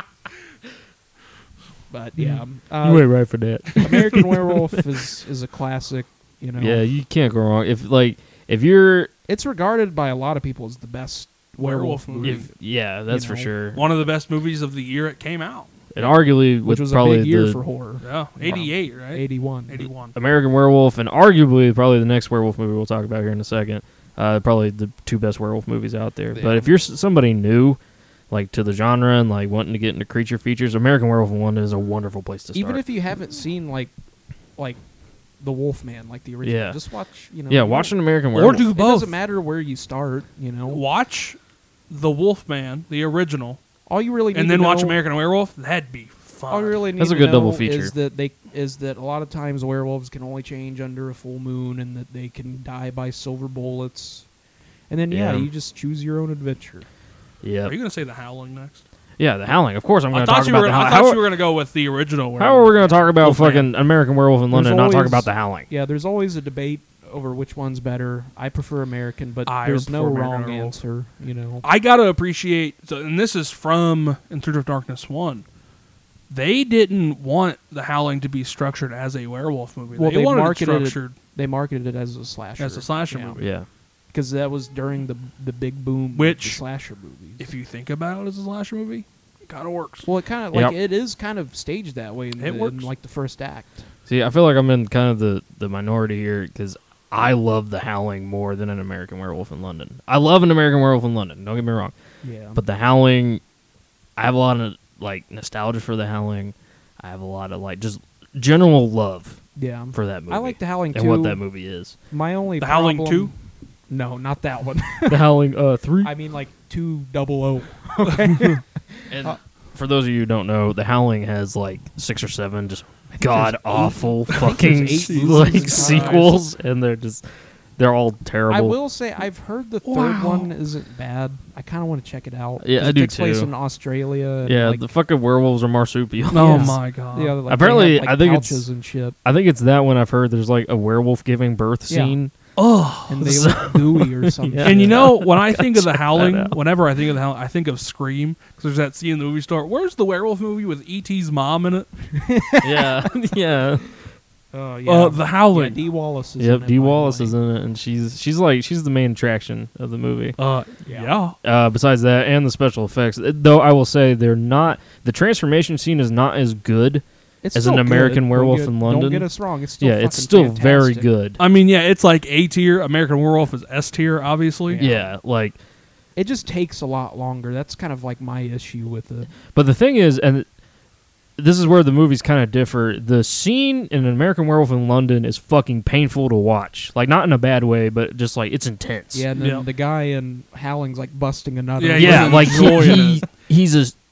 But yeah,
You ain't right for that.
American Werewolf is a classic. You know,
Yeah, you can't go wrong. If you're
it's regarded by a lot of people as the best werewolf
Werewolf
movie.
yeah, that's
You
for
know.
sure.
One of the best movies of the year it came out.
And arguably
which
with
was
probably
a big year
the
for horror.
Yeah, 88, right?
81.
81.
American Werewolf and arguably probably the next werewolf movie we'll talk about here in a second. Probably the two best werewolf movies out there.
Yeah.
But if you're somebody new, like to the genre and like wanting to get into creature features, American Werewolf in London is a wonderful place to start.
Even if you haven't seen like the Wolfman, like the original,
Yeah.
just watch. You know,
yeah, watch an American
Or
Werewolf.
do
It
both.
doesn't matter where you start. You know,
Watch The Wolfman, the original,
all you really need
and
to
then watch
know-
American Werewolf. That'd be fun.
All you really need
That's a
to
good double
know
feature.
is that a lot of times werewolves can only change under a full moon, and that they can die by silver bullets. And then
Yeah.
you just choose your own adventure.
Yeah,
Are you going to say The Howling next?
yeah, The Howling. Of course, I'm going
I
to talk
thought you
about
were.
the
I
Howling.
thought
How,
you were going to go with the original.
how are we going to talk about
Wolfman.
fucking American Werewolf in London and not talk
always-
about The Howling?
Yeah, there's always a debate over which one's better. I prefer American, but
I
there's no
prefer American
wrong
Werewolf.
answer. You know,
I gotta appreciate, and this is from In Search of Darkness 1. They didn't want The Howling to be structured as a werewolf movie.
Well,
they
they
wanted it
marketed it
structured
they marketed it as a slasher.
as a slasher movie.
Yeah,
because that was during the big boom of
Which,
the slasher movies.
If you think about it as a slasher movie, it kind of works.
Well, it kind of
Yep.
it is kind of staged that way in,
It
in
works.
like the first act.
see, I feel like I'm in kind of the minority here because I love The Howling more than An American Werewolf in London. I love An American Werewolf in London. Don't get me wrong.
Yeah,
But The Howling, I have a lot of like nostalgia for The Howling. I have a lot of like just general love
yeah,
for that movie.
I like The Howling
and
too.
what that movie is.
My only
The Howling
problem-
2?
No, not that one.
The Howling 3.
I mean like 200. Okay.
And for those of you who don't know, The Howling has like 6 or 7 just god awful fucking
there's 8
like
movies.
sequels, and they're all terrible.
I will say I've heard the third
Wow.
one isn't bad. I kind of want to check it out.
Yeah,
'Cause
I
it
do
takes place
too.
in Australia. And
Yeah,
like,
the fucking werewolves are marsupial.
Oh
Yes.
my god!
yeah, like
Apparently,
they have, like,
I think it's-
pouches and shit,
I think it's that one I've heard. There's like a werewolf giving birth
Yeah.
scene.
Oh,
and they look gooey or something.
Yeah.
and you know when I think of The
check that
Howling,
out.
whenever I think of The Howling, I think of Scream because there's that scene in the movie store. Where's the werewolf movie with E.T.'s mom in it?
Yeah, yeah.
Oh yeah.
The Howling.
Yeah, Dee Wallace is in
Yep,
it,
Dee
by the
Wallace
way.
is in it, and she's the main attraction of the movie.
Yeah.
Besides that, and the special effects, though I will say they're not. The transformation scene is not as good
It's
as
still
an American
good.
Werewolf
Don't
in
get-
London.
Don't get us wrong. It's still
Yeah, it's still very
fantastic.
good.
I mean, yeah, it's like A tier. American Werewolf is S tier, obviously.
Yeah, like,
It just takes a lot longer. That's kind of like my issue with it.
but the thing is, and this is where the movies kind of differ. The scene in An American Werewolf in London is fucking painful to watch. Like, not in a bad way, but just like it's intense.
Yeah, and then
Yeah.
the guy in Howling's like busting another.
Yeah,
yeah,
really
like
enjoying
he's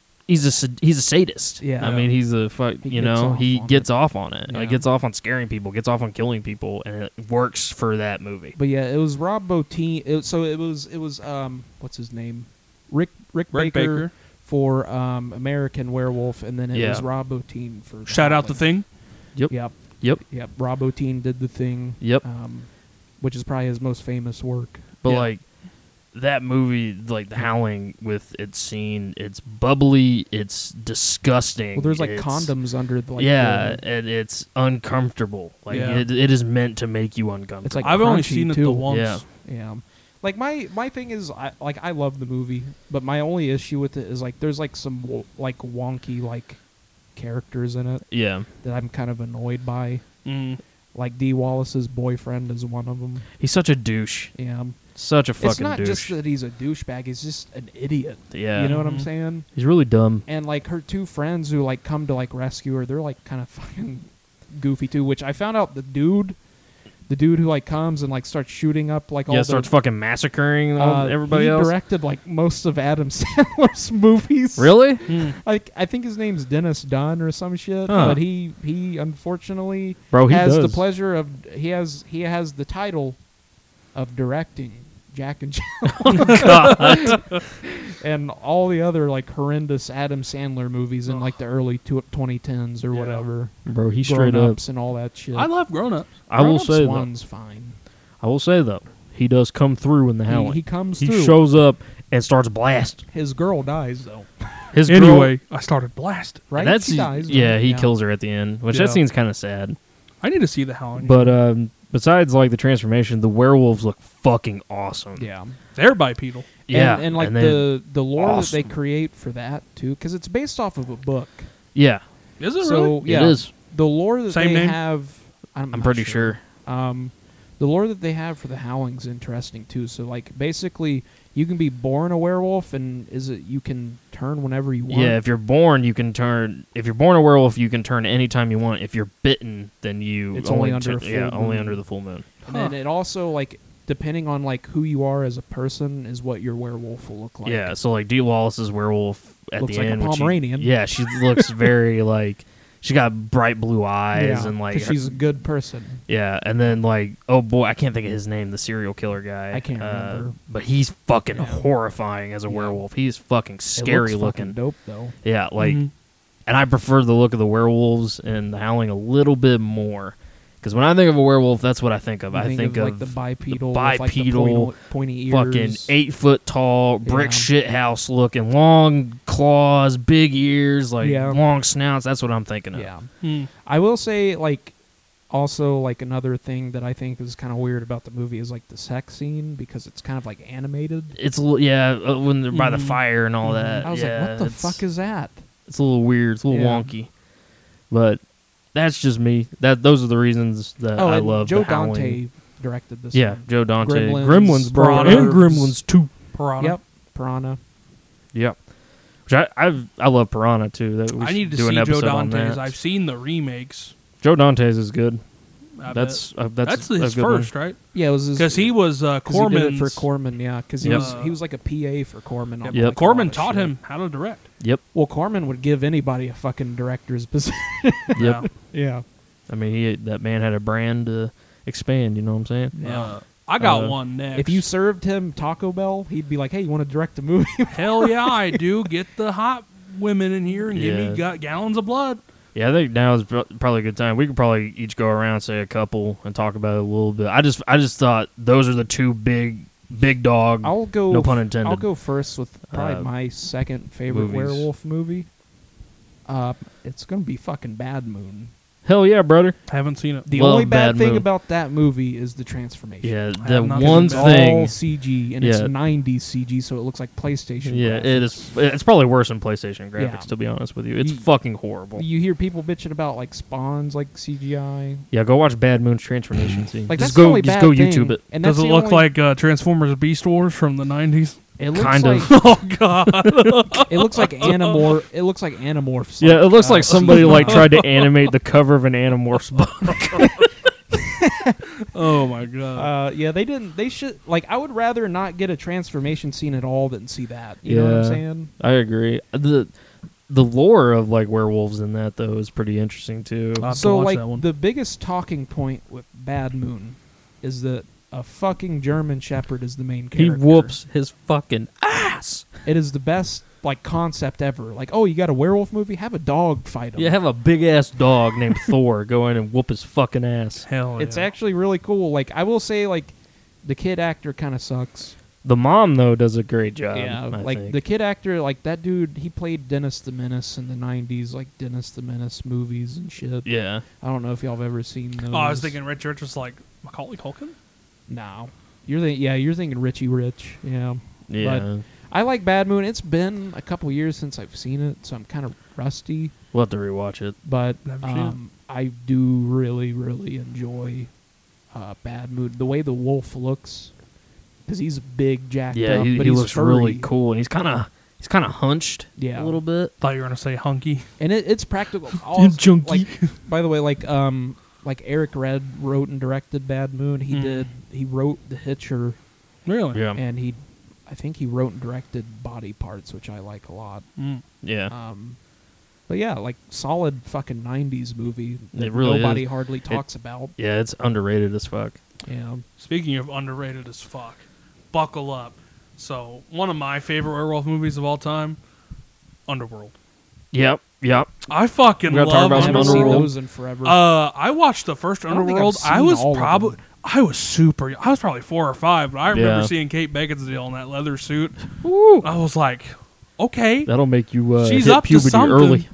a sadist.
Yeah.
I mean, he's a
He
you
gets
know,
off
he
on
gets off on it.
Yeah.
Like, gets off on scaring people, gets off on killing people, and it works for that movie.
But yeah, it was Rob Bottin. It was what's his name? Rick Baker for American Werewolf, and then it
Yeah.
was Rob Bottin for The
Shout out the
Howling.
Thing.
Yep.
Yep. Rob Bottin did The Thing.
Yep.
Which is probably his most famous work.
But
Yeah.
like that movie, like The Howling, with its scene, it's bubbly, it's disgusting.
Well, there's like
it's-
condoms under the
yeah,
the-
and it's uncomfortable. Like
Yeah.
it is meant to make you uncomfortable.
It's like
I've only
crunchy,
seen it
too.
the once.
Yeah.
Yeah. Like my thing is I love the movie, but my only issue with it is like there's like some like wonky like characters in it
yeah,
that I'm kind of annoyed by.
Mm.
Like Dee Wallace's boyfriend is one of them.
he's such a douche,
Yeah.
such a fucking
It's not
douche.
just that he's a douchebag, he's just an idiot.
yeah,
You know what I'm
Mhm.
saying?
he's really dumb.
And like her two friends who like come to like rescue her, they're like kind of fucking goofy too, which I found out the dude who like comes and like starts shooting up like all
Yeah,
the
starts fucking massacring all, everybody
he
else.
directed like most of Adam Sandler's movies.
Really?
Mm.
Like I think his name's Dennis Dunn or some shit.
Huh.
But he unfortunately
Bro, he
has the
does.
pleasure of he has the title of directing Jack and Jill
God.
and all the other like horrendous Adam Sandler movies in like the early 2010s or
Yeah.
whatever.
Bro, he straight up.
Grown-ups and all that shit.
I love Grown Ups.
I will
Grown-ups
say though.
one's fine.
I will say though, he does come through in The Howling.
He comes
He
through.
shows up and starts blast.
His girl dies though,
His girl-
Anyway, I started blasting.
right?
That's
She dies.
yeah,
though.
he kills her at the end, which
Yeah.
that scene's kind of sad.
I need to see the Howling.
But besides like the transformation, the werewolves look fucking awesome.
Yeah.
they're bipedal.
Yeah,
and like
they-
the lore that they
awesome.
create for that too, because it's based off of a book.
yeah,
Is it
So
really?
yeah,
it is.
the lore that
Same
they
name?
have. I'm
I'm
not
pretty sure.
The lore that they have for the Howling's interesting too. So like basically, you can be born a werewolf, and you can turn whenever you want.
Yeah, if you're born, you can turn. If you're born a werewolf, you can turn anytime you want. If you're bitten, then you
It's only under a
yeah,
full
only
moon.
under the full moon.
And then it also like depending on like who you are as a person is what your werewolf will look like.
Yeah, so like Dee Wallace's werewolf at
Looks
the
like a
end, when she-
Pomeranian.
yeah, she looks very like she got bright blue eyes
Yeah,
and like
'cause she's a good person.
yeah, and then like oh boy, I can't think of his name, the serial killer guy.
I can't remember.
but he's fucking
Yeah.
horrifying as a
Yeah.
werewolf. He's fucking
It
scary
looks
looking.
fucking dope though.
Yeah, like,
Mhm.
and I prefer the look of the werewolves in The Howling a little bit more. Because when I think of a werewolf, that's what I think of.
You
I think
of
of
like the bipedal,
the
with, like, the
bipedal,
pointy ears.
fucking 8 foot tall, brick
Yeah.
shit house looking, long claws, big ears, like
Yeah.
long snouts. That's what I'm thinking of.
Yeah,
Mm.
I will say like also like another thing that I think is kind of weird about the movie is like the sex scene because it's kind of like animated.
It's a little, yeah, when they're by the
Mhm.
fire and all
Mhm.
that.
I was
yeah,
like, what the
it's-
fuck is that?
It's a little weird. It's a little
Yeah.
wonky. But that's just me. Those are the reasons that I
and
love
Joe
The Howling.
Dante directed this.
Yeah,
one.
Joe Dante.
Gremlins,
Gremlins, bro.
Piranha.
And Gremlins, too.
Piranha.
Yep, Piranha.
Yep. Which I love Piranha, too. That we
I
should
need to
do an
see Joe
episode on
Dante's.
that.
I've seen the remakes.
Joe Dante's is good.
I
That's
That's
a
his
good one.
first, right?
Yeah, it was
Because he was
'cause he did
Corman's.
it for Corman. Yeah, because he
Yep.
was like a PA for Corman. on,
Yep.
Yep.
like, a
Corman
lot of
taught
shit.
him how to direct.
Yep.
Well, Corman would give anybody a fucking director's position.
Yep.
yeah.
I mean, that man had a brand to expand. You know what I'm saying?
Yeah. I got
Uh,
one next.
If you served him Taco Bell, he'd be like, "Hey, you want to direct a movie?"
Hell yeah, I do. Get the hot women in here and give me
Yeah.
gallons of blood.
Yeah, I think now is probably a good time. We could probably each go around, say a couple, and talk about it a little bit. I just thought those are the two big dog.
I'll go.
No pun intended.
I'll go first with probably
Uh,
my second favorite
movies.
werewolf movie. It's gonna be fucking Bad Moon.
Hell yeah, brother.
Haven't seen it.
The
Love
only bad
Bad
thing
Moon.
about that movie is the transformation.
Yeah,
I
the
have not
one
seen
It's
that.
thing.
all CG, and it's
Yeah.
90s CG, so it looks like PlayStation.
Yeah,
graphics.
it is. It's probably worse than PlayStation graphics,
Yeah.
to be honest with you. It's
You-
fucking horrible.
You hear people bitching about like spawns, like CGI.
Yeah, go watch Bad Moon's transformation scene.
Like
just
that's the
go,
only
just
bad
go
thing.
YouTube it.
And that's
Does it
the
look
only-
like Transformers Beast Wars from the 90s?
It looks
Kind
like,
of.
Oh, God.
It looks like It looks like Animorphs.
Yeah, it looks like somebody like
CGI.
tried to animate the cover of an Animorphs book.
Oh, my God.
Yeah, they didn't. They should like. I would rather not get a transformation scene at all than see that. You know what I'm
Yeah.
saying?
I agree. The lore of like werewolves in that though is pretty interesting too.
I'll have to
So
watch
like
that one.
the biggest talking point with Bad Moon is that a fucking German Shepherd is the main
He
character.
whoops his fucking ass.
It is the best like concept ever. Like, oh, you got a werewolf movie? Have a dog fight him.
Yeah, have a big ass dog named Thor go in and whoop his fucking ass.
Hell
It's
yeah.
actually really cool. Like, I will say, like, the kid actor kind of sucks.
The mom though does a great job.
Yeah,
I
like
think.
the kid actor, like that dude, he played Dennis the Menace in the '90s, like Dennis the Menace movies and shit.
Yeah.
I don't know if y'all have ever seen those.
Oh, I was thinking Rich was like Macaulay Culkin?
No, you're thinking Richie Rich. Yeah,
Yeah.
I like Bad Moon. It's been a couple years since I've seen it, so I'm kind of rusty.
We'll have to rewatch it.
But
Never seen it.
I do really, really enjoy Bad Moon. The way the wolf looks, because he's big, jacked
Yeah,
up,
he
but he's
looks
furry.
really cool, and he's kind of hunched
Yeah.
a little bit.
Thought you were going to say hunky.
And it's practical. All,
Junkie.
Like, by the way, like Eric Red wrote and directed Bad Moon. He wrote The Hitcher,
Really?
Yeah.
and I think he wrote and directed Body Parts, which I like a lot.
Mm.
Yeah.
But yeah, like solid fucking '90s movie that
It really
nobody
is.
hardly talks about.
Yeah, it's underrated as fuck.
Yeah,
Speaking of underrated as fuck, buckle up. So, one of my favorite werewolf movies of all time, Underworld.
Yep.
I fucking
We gotta talk
love
about
I
some
haven't seen
Underworld.
those in forever.
I watched the first
don't think I've
Underworld. I
seen
was
all of
probably
them.
I was super young. I was probably 4 or 5, but I remember
Yeah.
seeing Kate Beckinsale in that leather suit.
Woo.
I was like, okay,
That'll make you
She's
hit
up to
puberty
something.
early.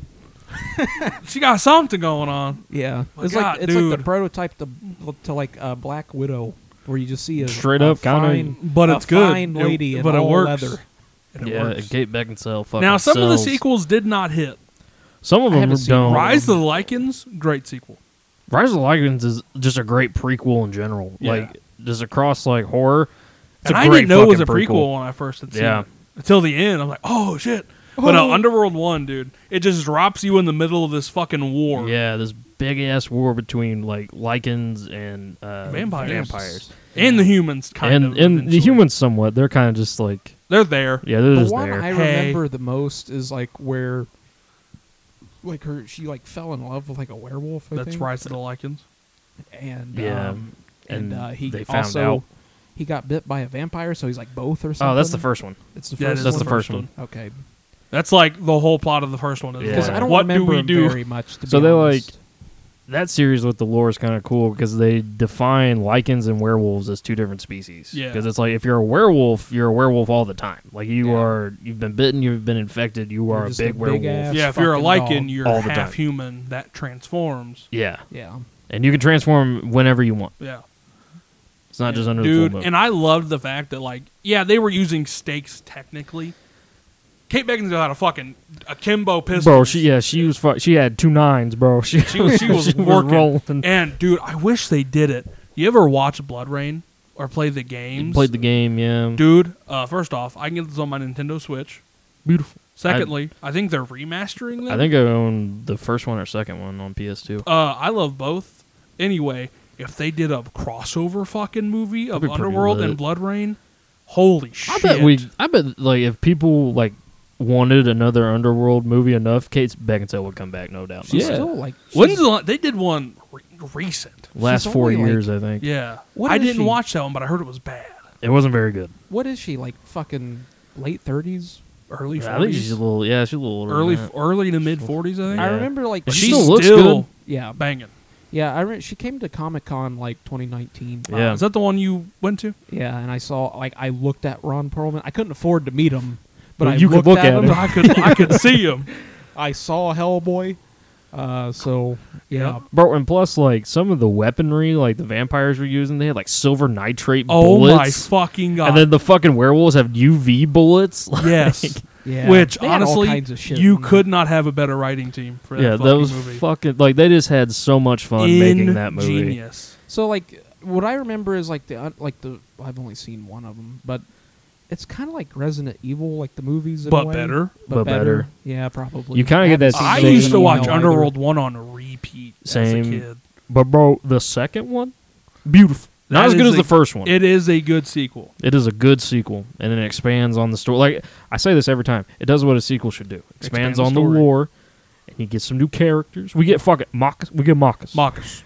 she got something going on.
yeah,
my
it's
God,
like it's like the
dude.
prototype to like Black Widow, where you just see a
Straight
a
up, kinda-
fine,
But
a
it's good.
fine lady in
but it
all
works.
leather.
And it
Yeah,
works.
and Kate Beckinsale fucking
Now, some of the
sells.
sequels did not hit.
Some of
I
them
haven't seen all
don't.
of
Rise
them.
of the Lycans, great sequel.
Rise of the Lycans is just a great prequel in general.
Yeah.
Like just across like horror. It's
And
a
I
great
didn't know it was a
fucking
prequel when I first had seen
Yeah.
it. Until the end, I'm like, oh shit. But no, Underworld 1, dude, it just drops you in the middle of this fucking war.
Yeah, this big ass war between like Lycans and
Vampires. And the humans, kind
and
of.
and the
eventually.
humans somewhat. They're kind of just like
They're there.
yeah, they're
The
just
one
there.
I
Hey.
remember the most is like where, like she like fell in love with like a werewolf. I
That's
think.
Rise of the Lycans.
And
Yeah.
and
And
he
they found
also
out.
he got bit by a vampire, so he's like both or something.
Oh, that's the first one.
It's the
Yeah,
first.
That's
one?
the first one.
Okay,
That's like the whole plot of the first one. Is
Yeah.
because
like,
I don't
what
remember
do we
him
do?
very much. To
So
be
they
honest.
that series with the lore is kind of cool because they define Lycans and werewolves as two different species.
Yeah.
Because it's like if you're a werewolf all the time. Like
Yeah.
you've been bitten, you've been infected, you are a
just
big
a
werewolf.
big-ass
Yeah, if you're a
fucking
Lycan,
dog.
you're
All the
half
time.
human that transforms.
Yeah.
Yeah,
And you can transform whenever you want.
Yeah.
It's not just under the
Dude,
full moon.
and I loved the fact that, like, yeah, they were using stakes technically. Kate Beckinsale had a fucking akimbo pistol.
Bro, she was she had 2 9s, bro. She
was working.
rolling.
And, dude, I wish they did it. You ever watch Blood Rain or play the games?
Played the game, yeah.
Dude, first off, I can get this on my Nintendo Switch.
Beautiful.
Secondly, I think they're remastering them.
I think I own the first one or second one on PS2.
I love both. Anyway, if they did a crossover fucking movie of
That'd be pretty
Underworld
lit.
and Blood Rain, holy shit!
I bet like if people like wanted another Underworld movie enough, Kate Beckinsale would come back, no doubt.
she's
Yeah.
still like
When's they did one recent?
Last
she's
4
only, like-
years, I think.
Yeah,
What
I
is
didn't
she?
watch that one, but I heard it was bad.
It wasn't very good.
what is she like? Fucking late 30s.
Early
I think
40s,
she's a little she's a little older.
early
than that.
early to mid 40s. I think.
Yeah.
I remember like
But
She
she still looks
still
good.
yeah,
banging.
yeah. She came to Comic-Con like 2019.
Yeah.
Is that the one you went to?
Yeah, and I saw like I looked at Ron Perlman. I couldn't afford to meet him, but
Well,
I
you could
looked
look
at
at
him.
him.
I could see him.
I saw Hellboy. So yeah.
Yep.
Bro, and plus, like, some of the weaponry, like, the vampires were using, they had, like, silver nitrate
Oh my
bullets.
fucking god!
And then the fucking werewolves have UV bullets. Like,
yes,
Yeah.
which
They had all
honestly,
kinds of shit
you
in there.
could not have a better writing team for that
yeah,
fucking
that was
movie.
fucking, like, they just had so much fun making that movie.
Ingenious.
So like, what I remember is like the I've only seen one of them, but it's kind of like Resident Evil, like the movies, in a
But
way.
better.
But better.
Yeah, probably.
You kinda get that
Haven't
I
seen
same-
used to
Resident
watch
Evil
Underworld
either.
1 on repeat as a
Same.
kid.
But, bro, the second one, beautiful. Not
That
as good
is
as the first one.
It is a good sequel.
It is a good sequel, and it expands on the story. Like, I say this every time. It does what a sequel should do. Expands
Expand the
on the
story.
lore, and you get some new characters. We get fucking Marcus. We get Marcus.
Marcus.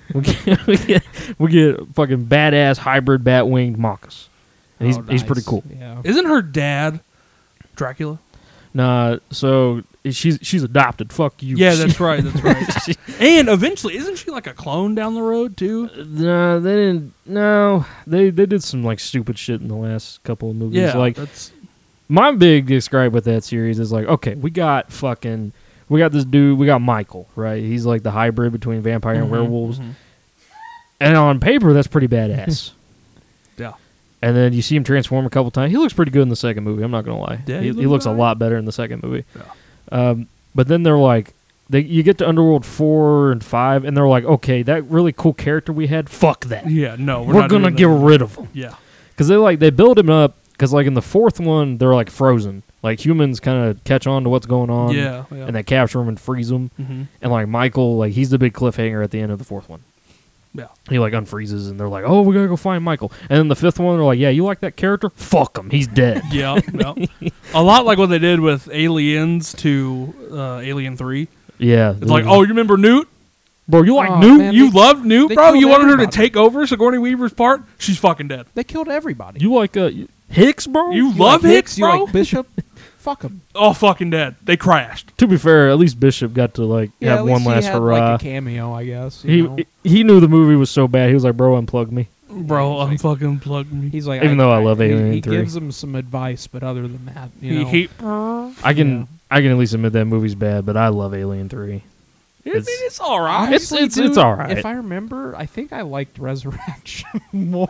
we get fucking badass hybrid bat-winged Marcus. And he's
Oh,
he's pretty
nice.
cool.
Yeah.
Isn't her dad Dracula?
Nah, so she's adopted. Fuck you.
Yeah, that's right. That's right. And eventually, isn't she like a clone down the road too?
Nah, they didn't. No, they did some like stupid shit in the last couple of movies.
Yeah,
like
that's
my big describe with that series is like, okay, we got this dude, we got Michael, right? He's like the hybrid between vampire and werewolves.
mhm.
And on paper, that's pretty badass.
Yeah.
And then you see him transform a couple times. He looks pretty good in the second movie. I'm not gonna lie.
Yeah,
he
he
looks a
alright.
lot better in the second movie.
Yeah.
But then they're like, you get to Underworld 4 and 5, and they're like, okay, that really cool character we had, fuck that.
Yeah, no,
We're
not
gonna
doing
get
that.
rid of him.
Yeah.
Because they build him up. Because like in the fourth one, they're like frozen. Like humans kind of catch on to what's going on.
Yeah.
And they capture him and freeze him.
mm-hmm.
And like Michael, like he's the big cliffhanger at the end of the fourth one.
Yeah.
He like unfreezes, and they're like, "Oh, we gotta go find Michael." And then the fifth one, they're like, "Yeah, you like that character? Fuck him, he's dead."
Yeah. No. A lot like what they did with Aliens to Alien 3.
Yeah,
It's like, oh, you remember Newt?
bro, you like
Oh,
Newt?
man,
You loved Newt,
they
bro?
killed
You wanted her to
everybody.
take over Sigourney Weaver's part? She's fucking dead.
They killed everybody.
You like Hicks, bro?
You
You
love
like
Hicks,
You
bro?
like Bishop? Fuck him.
Oh, fucking dead. They crashed.
To be fair, at least Bishop got to like
Yeah,
have
at
one
least he
last
had,
hurrah.
like a cameo, I guess. you know?
He knew the movie was so bad. He was like, "Bro, unplug me."
Bro,
Yeah, he's
unfucking plugged me.
He's like,
Even though I love Alien
he
3.
gives them some advice, but other than that, you know,
I can at least admit that movie's bad, but I love Alien 3.
It's all right.
honestly,
it's
dude,
alright.
If I remember, I think I liked Resurrection more.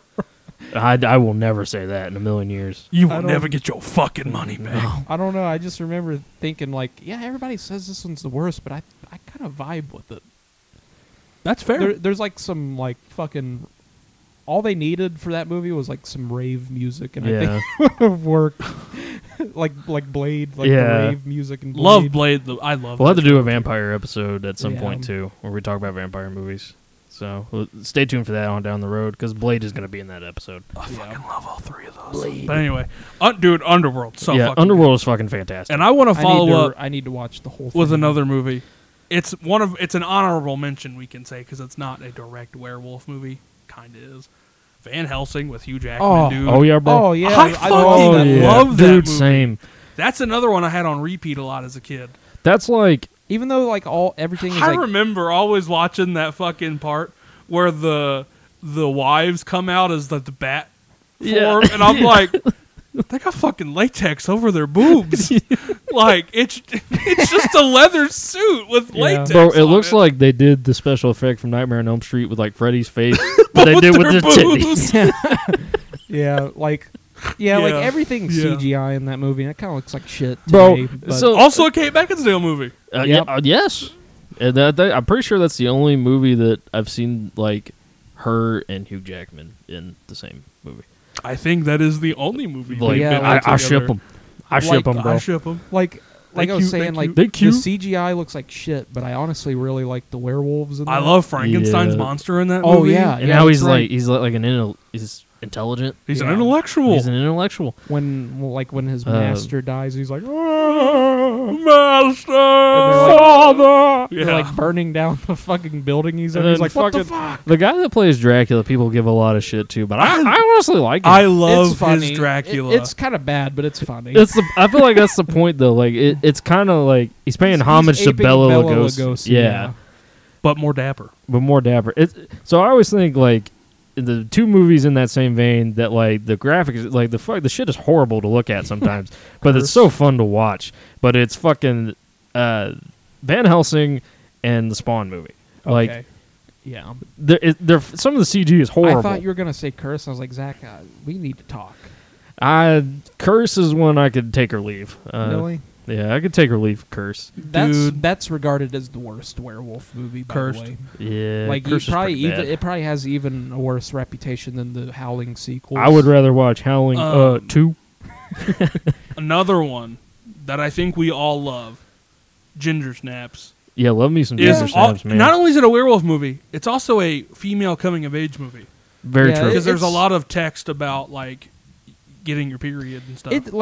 I will never say that in a million years.
You
I
will
don't-
never get your fucking money back.
I don't know. I just remember thinking like, yeah, everybody says this one's the worst, but I kind of vibe with it.
That's fair.
There's like some like fucking. All they needed for that movie was like some rave music, and I think
Yeah,
it would have worked. like Blade, like
Yeah.
the rave music and Blade.
Love Blade. I love
we'll have
that
to do a
show.
vampire episode at some
Yeah.
point too, where we talk about vampire movies. So stay tuned for that on down the road because Blade is going to be in that episode.
I fucking love all three of those. But anyway, dude, Underworld. So
yeah,
fucking
Underworld is fucking fantastic.
good. And I want to follow up
I need to watch the whole thing.
with another movie. It's an honorable mention, we can say, because it's not a direct werewolf movie. Kind of is. Van Helsing with Hugh Jackman,
Oh.
dude.
Oh yeah, bro.
Oh yeah,
I
I
fucking
love that.
yeah. love that
dude.
movie.
Same.
That's another one I had on repeat a lot as a kid.
That's like
Even though like everything is
I
like
remember always watching that fucking part where the wives come out as the bat
Yeah.
form, and I'm like, they got fucking latex over their boobs. Like it's just a leather suit with
Yeah.
latex.
bro. It
on
looks like they did the special effect from Nightmare on Elm Street with like Freddy's face, but
But
they
with
did with
their
the titties.
boobs.
yeah, like like
Yeah.
everything's
Yeah.
CGI in that movie, and it kind of looks like shit,
Bro,
today, but-
so-
Also, a Kate Beckinsale movie.
Yeah, yes. And I'm pretty sure that's the only movie that I've seen like her and Hugh Jackman in the same movie.
I think that is the only movie.
Like,
they've
yeah,
been
like-
in
I
together.
ship them. I ship
Like,
them, bro.
I ship them.
like I was
cute,
saying,
they
like
cute. They
the
cute.
CGI looks like shit, but I honestly really like the werewolves in
I
that.
love Frankenstein's
Yeah.
monster in that
Oh,
movie.
yeah.
And now
that's
he's like he's intelligent.
He's an
Yeah.
intellectual.
He's an intellectual.
when his
Uh,
master dies, he's like,
Master,
like-
Father.
they're
Yeah.
like burning down the fucking building he's in.
And
He's
then
like, what the
fucking-
fuck?
The guy that plays Dracula, people give a lot of shit to, but I honestly like him.
I love
It's funny.
his Dracula.
It's kind of bad, but it's funny.
I feel like that's the point though. Like it's kind of like he's paying
He's
homage to
aping
Bela Lugosi. Yeah,
but more dapper.
but more dapper. So I always think like the two movies in that same vein that like the graphics, like the shit is horrible to look at sometimes, but it's so fun to watch. But it's fucking Van Helsing and the Spawn movie.
Okay.
Like,
yeah.
some of the CG is horrible.
I thought you were gonna say Curse. I was like, Zach, we need to talk.
Curse is one I could take or leave.
Really?
Yeah, I could take or leave Curse.
That's regarded as the worst werewolf movie. By
Cursed.
the way,
Yeah,
like
Curse is pretty bad.
it probably has even a worse reputation than the Howling sequels.
I would rather watch Howling 2.
Another one that I think we all love, Ginger Snaps.
Yeah, love me some
Is
Ginger Snaps, man.
Not only is it a werewolf movie, it's also a female coming of age movie.
Very
Yeah,
true.
Because there's a
It's-
lot of text about like getting your period and stuff.
It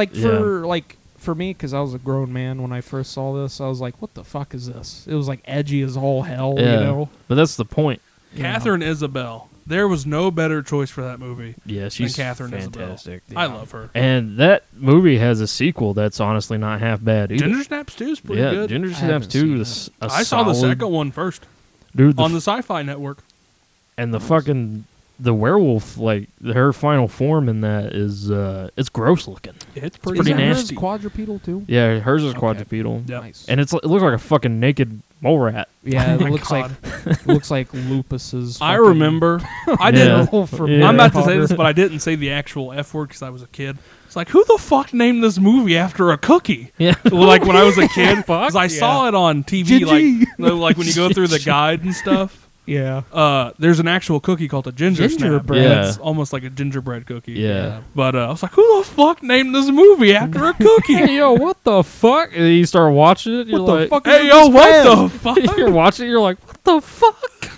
for me, because I was a grown man when I first saw this, I was like, "What the fuck is this?" It was like edgy as all hell,
Yeah.
you know.
But that's the point.
Catherine Isabel. There was no better choice for that movie
Yeah, she's
than Catherine Isabel.
fantastic.
I love her.
And that movie has a sequel that's honestly not half bad either.
Ginger Snaps 2 is pretty
yeah,
good.
Ginger
I
Snaps
haven't
2
seen
is a
I saw the
solid-
second one first
Dude,
on the Sci-Fi Network.
and the fucking the werewolf, like her final form in that is it's gross looking.
It's
pretty
Is that hers
nasty.
quadrupedal too?
Yeah, hers is
Okay.
quadrupedal.
Yep.
Nice.
And it looks like a fucking naked mole rat.
Yeah,
Oh
it
my
looks
God.
like looks like Lupus's.
I
fucking
remember. I
Yeah.
didn't.
role from
Yeah.
I'm about to say
Harry
this,
Potter.
but I didn't say the actual F word because I was a kid. It's like, who the fuck named this movie after a cookie?
Yeah.
Well, like when I was a kid, because I
Yeah.
saw it on TV,
Gigi.
like when you go through the guide and stuff.
Yeah.
There's an actual cookie called a ginger snap.
Gingerbread.
Yeah.
It's almost like a gingerbread cookie.
Yeah.
But I was like, who the fuck named this movie after a cookie?
Hey, yo, what the fuck? And you start watching it, you're
What the
like,
fuck is
Hey,
in
yo,
this
what
bread?
the fuck?
you're watching it, you're like, what the fuck?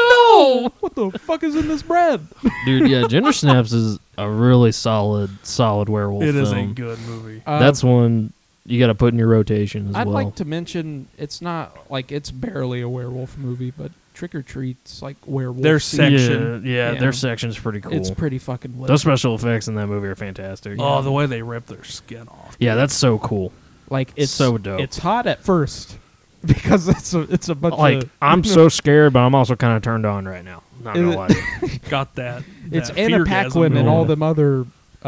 No!
What the fuck is in this bread?
Dude, yeah, Ginger Snaps is a really solid werewolf
It
film.
is a good movie.
That's one you got to put in your rotation as
I'd
well.
like to mention it's not like it's barely a werewolf movie, but Trick or Treat's like werewolf.
Their
scene.
section.
Yeah,
Yeah.
their section's pretty cool.
It's pretty fucking lit.
Those special effects in that movie are fantastic.
Oh, the way they rip their skin off.
Yeah, that's so cool.
Like it's
so dope.
It's hot at first because it's a bunch
Like,
of
I'm so scared, but I'm also kind of turned on right now. Not gonna
Is it-
lie. to you.
Got that.
it's
that
Anna
feargasm
Paquin and
going.
all them other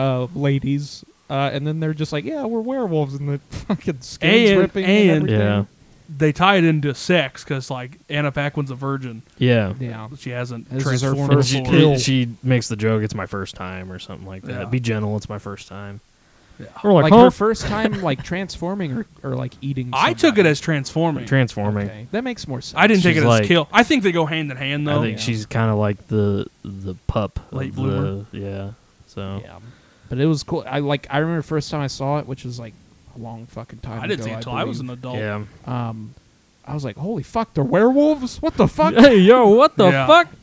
ladies, and then they're just like, yeah, we're werewolves, and the fucking skins ripping and
and-
everything.
Yeah.
They tie it into sex because, like, Anna Paquin's a virgin.
Yeah.
Yeah.
She hasn't
This is her
transformed
first
She,
before.
kill.
she makes the joke, it's my first time, or something like that.
Yeah.
Be gentle, it's my first time.
Yeah.
We're like,
Like
huh?
her first time, like transforming or like eating.
I took it
somebody.
as transforming.
Transforming.
Okay. That makes more sense.
I didn't take
She's
it as
like-
kill. I think they go hand in hand, though.
I think
Yeah.
she's kind of like the pup. of
Late
the-
bloomer.
Yeah. So.
Yeah, but it was cool. I remember the first time I saw it, which was like a long fucking time.
I didn't see
ago,
it until I was an
believe.
adult.
Yeah.
I was like, holy fuck, they're werewolves! What the fuck?
Hey, yo, what the
Yeah.
fuck?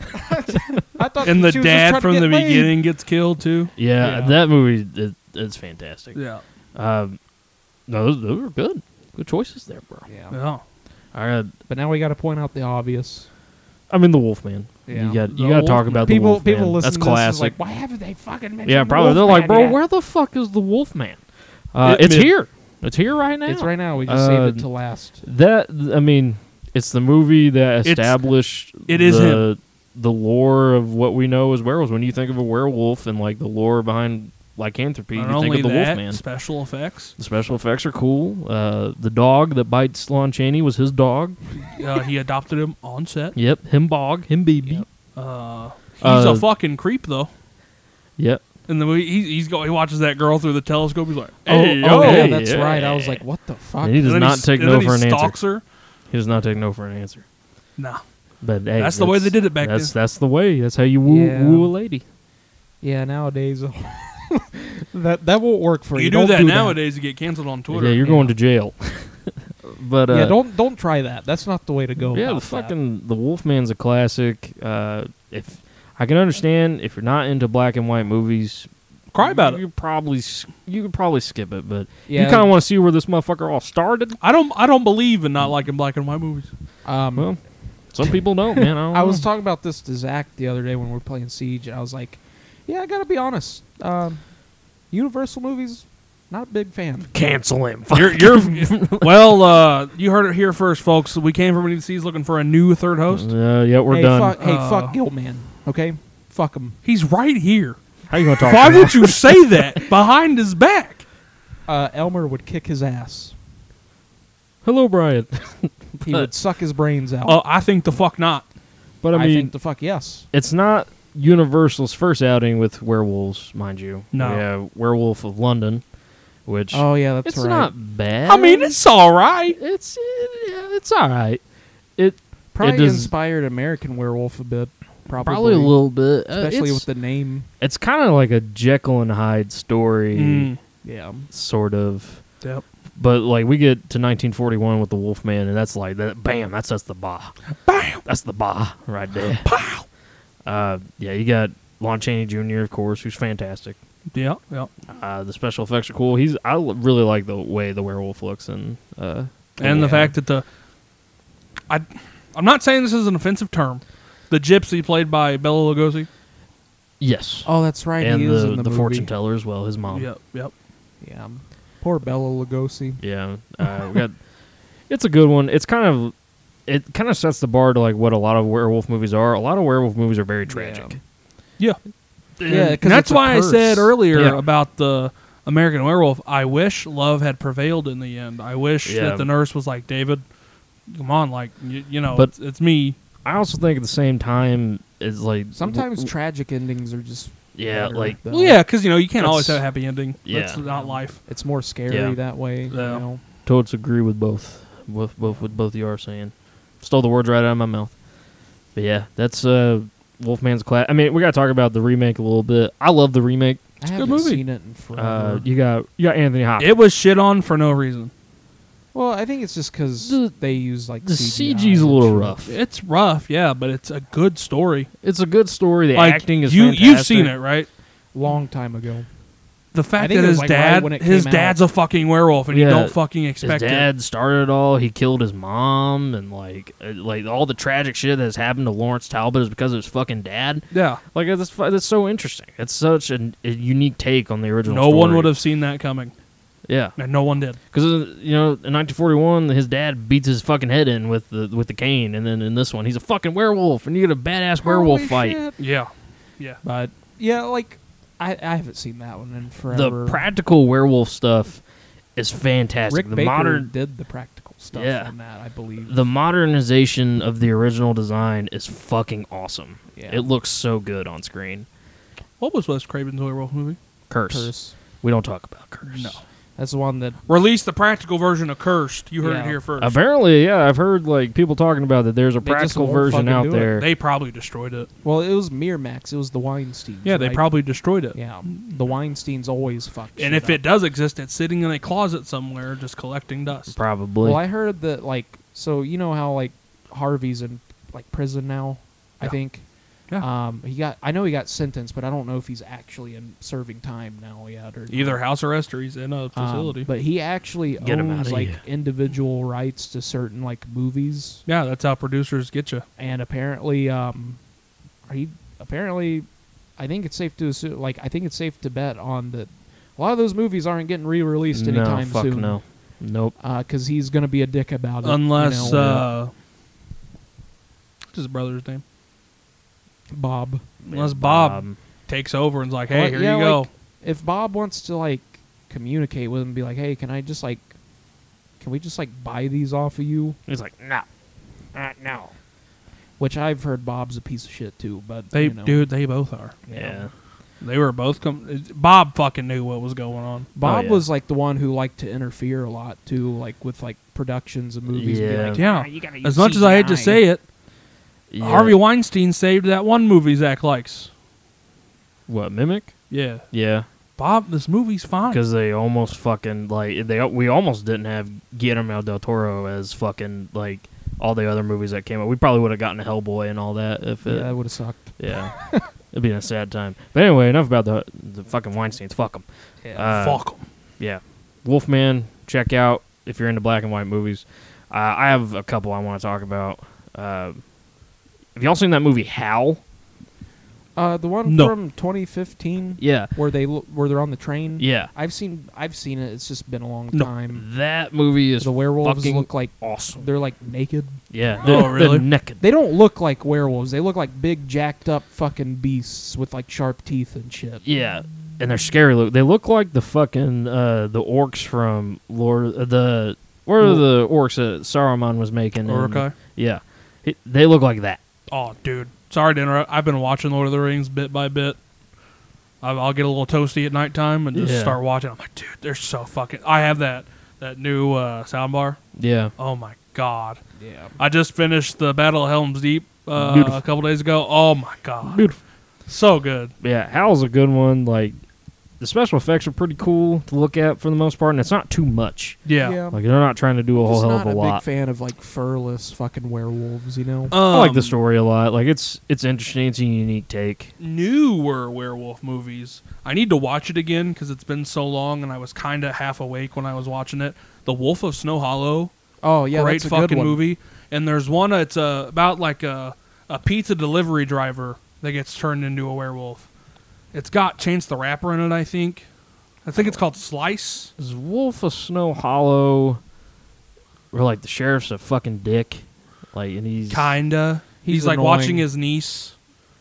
I thought
And the
she was just
dad
trying to
from
get
the
laid.
beginning gets killed, too.
Yeah,
Yeah.
that movie, it's fantastic.
Yeah.
No, those were good. Good choices there, bro.
Yeah.
Yeah.
All right.
But now we got to point out the obvious.
I mean, the Wolfman.
Yeah.
You got
The
to talk
Wolfman.
about the
People
Wolfman.
listen
That's
to
classic.
this is like, why haven't they fucking mentioned
Yeah,
the
probably. They're like,
Wolfman
bro,
yet?"
where the fuck is the Wolfman?
It
It's
mid-
here. It's here right now.
It's right now. We just saved it
Uh,
to last.
That I mean, it's the movie that established
it is him.
the lore of what we know as werewolves. When you think of a werewolf and like the lore behind lycanthropy,
Not
you think
only
of the
that,
Wolfman.
special effects.
The special effects are cool. The dog that bites Lon Chaney was his dog.
He adopted him on set.
Yep, him bog, him baby.
Yep.
He's
Uh,
a fucking creep, though.
Yep.
In the movie, he watches that girl through the telescope. He's like,
Oh,
hey,
oh,
yo.
yeah,
hey,
that's
yeah.
right. I was like, what the fuck?
And he does
And then
not take
and
no
then
for an
he
answer.
stalks her.
He does not take no for an answer.
Nah.
But hey,
That's the way they did it back
that's,
then.
That's the way. That's how you woo,
Yeah.
woo a lady.
Yeah, nowadays that won't work for you.
You do
Don't
that
do
nowadays to get canceled on Twitter.
Yeah, you're going to jail. But
Yeah, don't try that. That's not the way to go.
yeah, the
about that.
fucking the Wolfman's a classic. If I can understand if you're not into black and white movies,
Cry about it.
you could probably skip it. But
Yeah.
you kind of want to see where this motherfucker all started.
I don't believe in not liking black and white movies.
Well, some people don't, man. I, don't
I was
know.
talking about this to Zach the other day when we were playing Siege, and I was like, "Yeah, I gotta be honest. Universal movies, not a big fan."
Cancel him.
You're well. You heard it here first, folks. We came from EDC's looking for a new third host.
Yeah, we're
hey,
done.
fuck Gilman. Okay, fuck him.
He's right here.
How you gonna talk?
Why
to me?
would you say that behind his back?
Elmer would kick his ass.
Hello, Brian.
He would suck his brains out.
Oh, I think the fuck not.
But
I
I mean,
think the fuck yes.
it's not Universal's first outing with werewolves, mind you.
No.
We have Werewolf of London, which
Oh yeah, that's
it's
right.
not bad.
I mean, it's all right.
It's all right. It
Probably
does-
inspired American Werewolf a bit.
probably a little bit,
especially
it's,
with the name.
It's kind of like a Jekyll and Hyde story,
Mm.
Yeah.
sort of.
Yep.
But like we get to 1941 with the Wolfman, and that's like that. Bam! That's the bah.
Bam!
That's the bah right there.
Pow!
Yeah, you got Lon Chaney Jr. of course, who's fantastic.
Yeah, yeah.
The special effects are cool. Really like the way the werewolf looks, and
And
Yeah.
the fact that I'm not saying this is an offensive term. The gypsy played by Bela Lugosi.
yes,
Oh, that's right.
and
he is in the movie.
fortune teller as well, his mom.
Yep, yep.
Yeah. Poor Bela Lugosi.
Yeah, we got. It's a good one. It kind of sets the bar to like what a lot of werewolf movies are. A lot of werewolf movies are very tragic.
Yeah.
Yeah,
And
'cause
that's
it's a
why I
curse.
said earlier
Yeah.
about the American Werewolf. I wish love had prevailed in the end. I wish
Yeah.
that the nurse was like, David, come on, like, you know,
But-
it's me.
I also think at the same time it's like
Sometimes tragic endings are just
yeah,
better,
like
though.
Well, yeah, because, you can't always
That's-
have a happy ending.
yeah.
That's not life.
It's more scary
Yeah.
that way. You
Yeah.
know?
totes agree with both what both you are saying. Stole the words right out of my mouth. But yeah, that's Wolfman's class. I mean, we gotta talk about the remake a little bit. I love the remake.
I
a good
haven't
movie.
seen it in forever.
You got Anthony Hopkins.
It was shit on for no reason.
Well, I think it's just because
The-
they use like
the
CGI
CG's a
and
little
shit.
rough.
It's rough, yeah, but it's a good story.
It's a good story. The
like,
acting is
you've
fantastic.
seen it, right?
Long time ago.
The fact
think
that
it was,
his
like, right
dad,
when it
his
came
dad's a fucking werewolf, and you
Yeah,
don't fucking
His
expect it.
dad started it all. He killed his mom, and like all the tragic shit that has happened to Lawrence Talbot is because of his fucking dad.
Yeah,
Like that's so interesting. It's such a unique take on the original.
no one
story.
would have seen that coming,
Yeah,
and no one did.
because in 1941, his dad beats his fucking head in with the cane, and then in this one, he's a fucking werewolf, and you get a badass werewolf
Holy
fight.
shit.
Yeah, yeah.
But yeah, like I haven't seen that one in forever.
The practical werewolf stuff is fantastic.
Rick
the
Baker
modern
did the practical stuff
Yeah.
on that, I believe.
the modernization of the original design is fucking awesome.
Yeah.
It looks so good on screen.
What was Wes Craven's werewolf movie?
Curse. We don't talk about Curse.
No.
That's the one that
Release the practical version of Cursed. You heard
Yeah.
it here first.
Apparently, yeah, I've heard like people talking about that. There's a
They just
practical
won't
version
fucking
out
do it.
there.
They probably destroyed it.
well, it was Miramax. It was the Weinsteins.
Yeah, they
right?
probably destroyed it.
Yeah, the Weinsteins always fuck.
And
shit
if
up.
it does exist, it's sitting in a closet somewhere, just collecting dust.
Probably.
Well, I heard that so you know how like Harvey's in like prison now. I
Yeah.
think.
Yeah.
I know he got sentenced, but I don't know if he's actually in serving time now yet or
Either
not.
house arrest or he's in a facility.
But he actually
Get him
owns
outta
like
here.
individual rights to certain like movies,
Yeah, that's how producers get you.
and apparently, I think it's safe to assume, I think it's safe to bet on that. A lot of those movies aren't getting re-released
no,
anytime
fuck
soon.
no. Nope.
Because he's gonna be a dick about it.
Unless,
you know,
what's his brother's name?
Bob.
Unless Bob takes over and's like, hey,
Well,
here
yeah,
you go.
like, if Bob wants to like communicate with him and be like, hey, can we just buy these off of you?
He's like, no. No.
Which I've heard Bob's a piece of shit too, but
They,
you know,
dude, they both are.
Yeah.
They were both Bob fucking knew what was going on.
Bob
Oh, yeah.
was like the one who liked to interfere a lot too, like with like productions of movies. And be
Yeah.
like,
Yeah.
"Ah, you gotta use
As much as I hate to
CGI."
say it,
Yeah.
Harvey Weinstein saved that one movie Zach likes.
What, Mimic?
Yeah.
Yeah.
Bob, this movie's fine.
Because they almost fucking we almost didn't have Guillermo del Toro as fucking like all the other movies that came out. We probably would have gotten Hellboy and all that if it.
Yeah, that would have sucked.
Yeah. It'd be a sad time. But anyway, enough about the fucking Weinsteins. Fuck them.
Fuck 'em.
Yeah. Wolfman, check out if you're into black and white movies. I have a couple I want to talk about. Have y'all seen that movie Howl?
The one
No.
from 2015,
Yeah.
where they're on the train.
Yeah.
I've seen it. It's just been a long
No.
time.
That movie is
The werewolves
fucking
look like
awesome.
they're like naked.
Yeah.
Oh,
they're
really?
naked.
They don't look like werewolves. They look like big, jacked up fucking beasts with like sharp teeth and shit.
Yeah. And they're scary. They look like the fucking the orcs from What are the orcs that Saruman was making?
Uruk-hai?
Yeah. They look like that.
Oh, dude. Sorry to interrupt. I've been watching Lord of the Rings bit by bit. I'll get a little toasty at nighttime and just start watching. I'm like, dude, they're so fucking... I have that new soundbar.
Yeah.
Oh, my God.
Yeah.
I just finished the Battle of Helm's Deep a couple days ago. Oh, my God.
Beautiful.
So good.
Yeah, Howl's a good one. Like, the special effects are pretty cool to look at for the most part, and it's not too much.
Yeah.
Like, they're not trying to do a whole
Just
hell of
not
a
a
lot.
big fan of like furless fucking werewolves, you know.
I like the story a lot. Like, it's interesting. It's a unique take.
Newer werewolf movies. I need to watch it again because it's been so long, and I was kind of half awake when I was watching it. The Wolf of Snow Hollow.
Oh yeah,
Great
that's a good
fucking
one.
movie. And there's one it's about like a pizza delivery driver that gets turned into a werewolf. It's got Chance the Rapper in it, I think. I think it's called Slice.
Is Wolf of Snow Hollow where, like, the sheriff's a fucking dick? Like, and he's...
Kinda. He's like
annoying.
watching his niece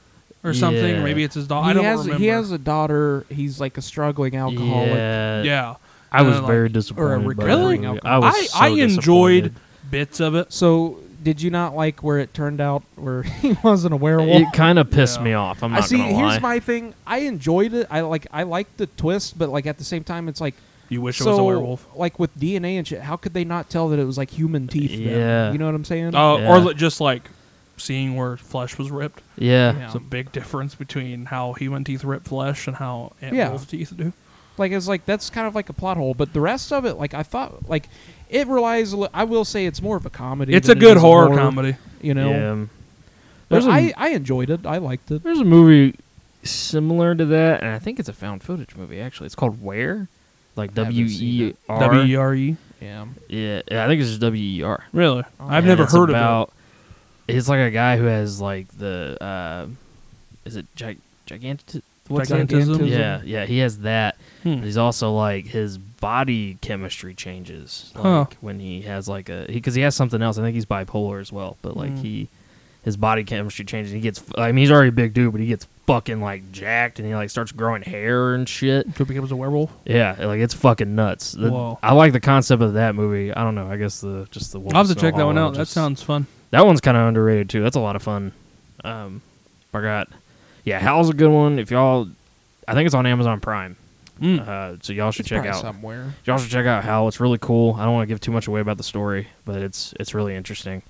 or something.
Yeah.
Maybe it's his daughter. I don't remember.
He has a daughter. He's like a struggling alcoholic.
Yeah.
Yeah.
I was
like-
very disappointed. by that
recovering
movie.
alcoholic.
I was
I
so
enjoyed
disappointed.
bits of it.
So, did you not like where it turned out where he wasn't a werewolf?
It kind of pissed
Yeah.
me off. I'm
I
not
see.
gonna lie.
Here's my thing. I enjoyed it. I liked the twist, but like at the same time, it's like
You wish it
so
was a werewolf.
like with DNA and shit. How could they not tell that it was like human teeth? then?
Yeah.
You know what I'm saying?
Yeah.
Or just like seeing where flesh was ripped.
yeah.
Yeah.
It's a big difference between how human teeth rip flesh and how wolf teeth do.
Like it's like that's kind of like a plot hole, but the rest of it, like I thought, like it relies. I will say it's more of a comedy.
It's a
than it
good
is
horror comedy.
you know.
Yeah.
But
There's
I enjoyed it. I liked it.
There's a movie similar to that, and I think it's a found footage movie. Actually, it's called Where, like
Haven't seen it.
WER.
W-E-R-E.
Yeah.
Yeah, I think it's just WER.
Really?
Oh.
I've
And
never
it's
heard
about, It's like a guy who has like the is it gigantism?
What's Gigantism?
Yeah, he has that.
of it.
But he's also like his body chemistry changes, like
Huh.
when he has like because he has something else. I think he's bipolar as well, but like his body chemistry changes. He gets. I mean, he's already a big dude, but he gets fucking like jacked, and he like starts growing hair and shit.
Could becomes a werewolf.
Yeah, like it's fucking nuts.
Whoa.
I like the concept of that movie. I don't know. I guess the Wolf
I'll have to
of Snow
check that one
Hollow
out. That
just-
sounds fun.
that one's kind of underrated too. That's a lot of fun. Howl's a good one. If y'all, I think it's on Amazon Prime. So y'all should
It's
check
probably
out.
somewhere.
Y'all should check out Howl. It's really cool. I don't want to give too much away about the story, but it's really interesting.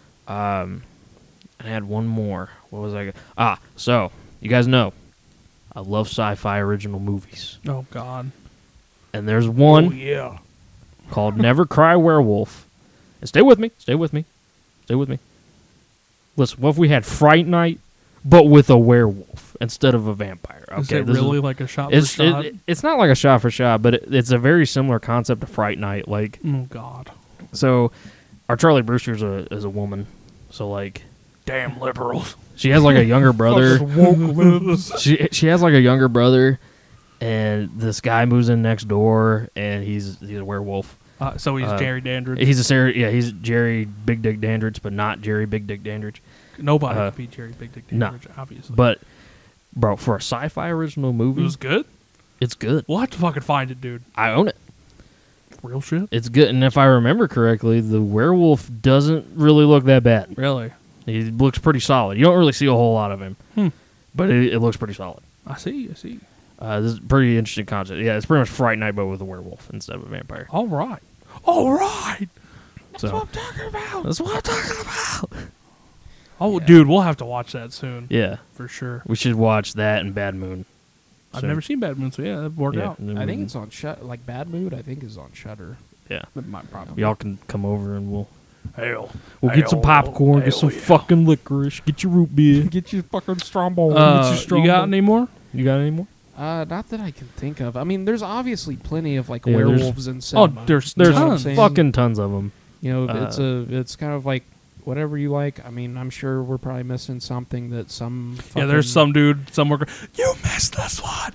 I had one more. What was I? So you guys know, I love sci-fi original movies,
Oh God.
and there's one
Oh yeah.
called Never Cry Werewolf. And stay with me. Stay with me. Stay with me. Listen, what if we had Fright Night, but with a werewolf instead of a vampire? Okay,
Is it
this
really like a shot
it's
for shot?
it's not like a shot for shot, but it's a very similar concept to Fright Night. Like,
Oh God.
so our Charlie Brewster is a woman, so like
Damn liberals.
she has like a younger brother.
Woke libs.
she has like a younger brother, and this guy moves in next door, and he's a werewolf.
So he's Jerry Dandridge.
He's Jerry Big Dick Dandridge, but not Jerry Big Dick Dandridge.
Nobody could beat Jerry Big Dick
no.
Dandridge, obviously.
But bro, for a sci-fi original
it
movie,
was good.
it's good.
We'll have to fucking find it, dude.
I own it.
Real shit.
It's good, and if I remember correctly, the werewolf doesn't really look that bad.
Really?
He looks pretty solid. You don't really see a whole lot of him, but it looks pretty solid.
I see.
This is a pretty interesting concept. Yeah, it's pretty much Fright Night, but with a werewolf instead of a vampire.
All right. All right.
That's what I'm talking about. That's what I'm talking about.
Oh, dude, we'll have to watch that soon.
Yeah,
For sure.
we should watch that and Bad Moon.
I've
soon.
never seen Bad Moon, so yeah, that'd work
Yeah,
out.
and then
I think
we-
it's on like Bad Mood. I think is on Shutter.
yeah.
That might probably.
Y'all can come over and we'll
Hell.
get some popcorn, get some fucking licorice, get your root beer.
Get your fucking Strombone.
You got any more?
You got any more?
Not that I can think of. I mean, there's obviously plenty of like
Yeah, there's-
werewolves in cinema.
there's
There's
You know what I'm
tons.
saying?
fucking tons of them.
You know, it's kind of like whatever you like. I mean, I'm sure we're probably missing something that some.
Yeah, there's
fucking-
some dude somewhere. You missed this one.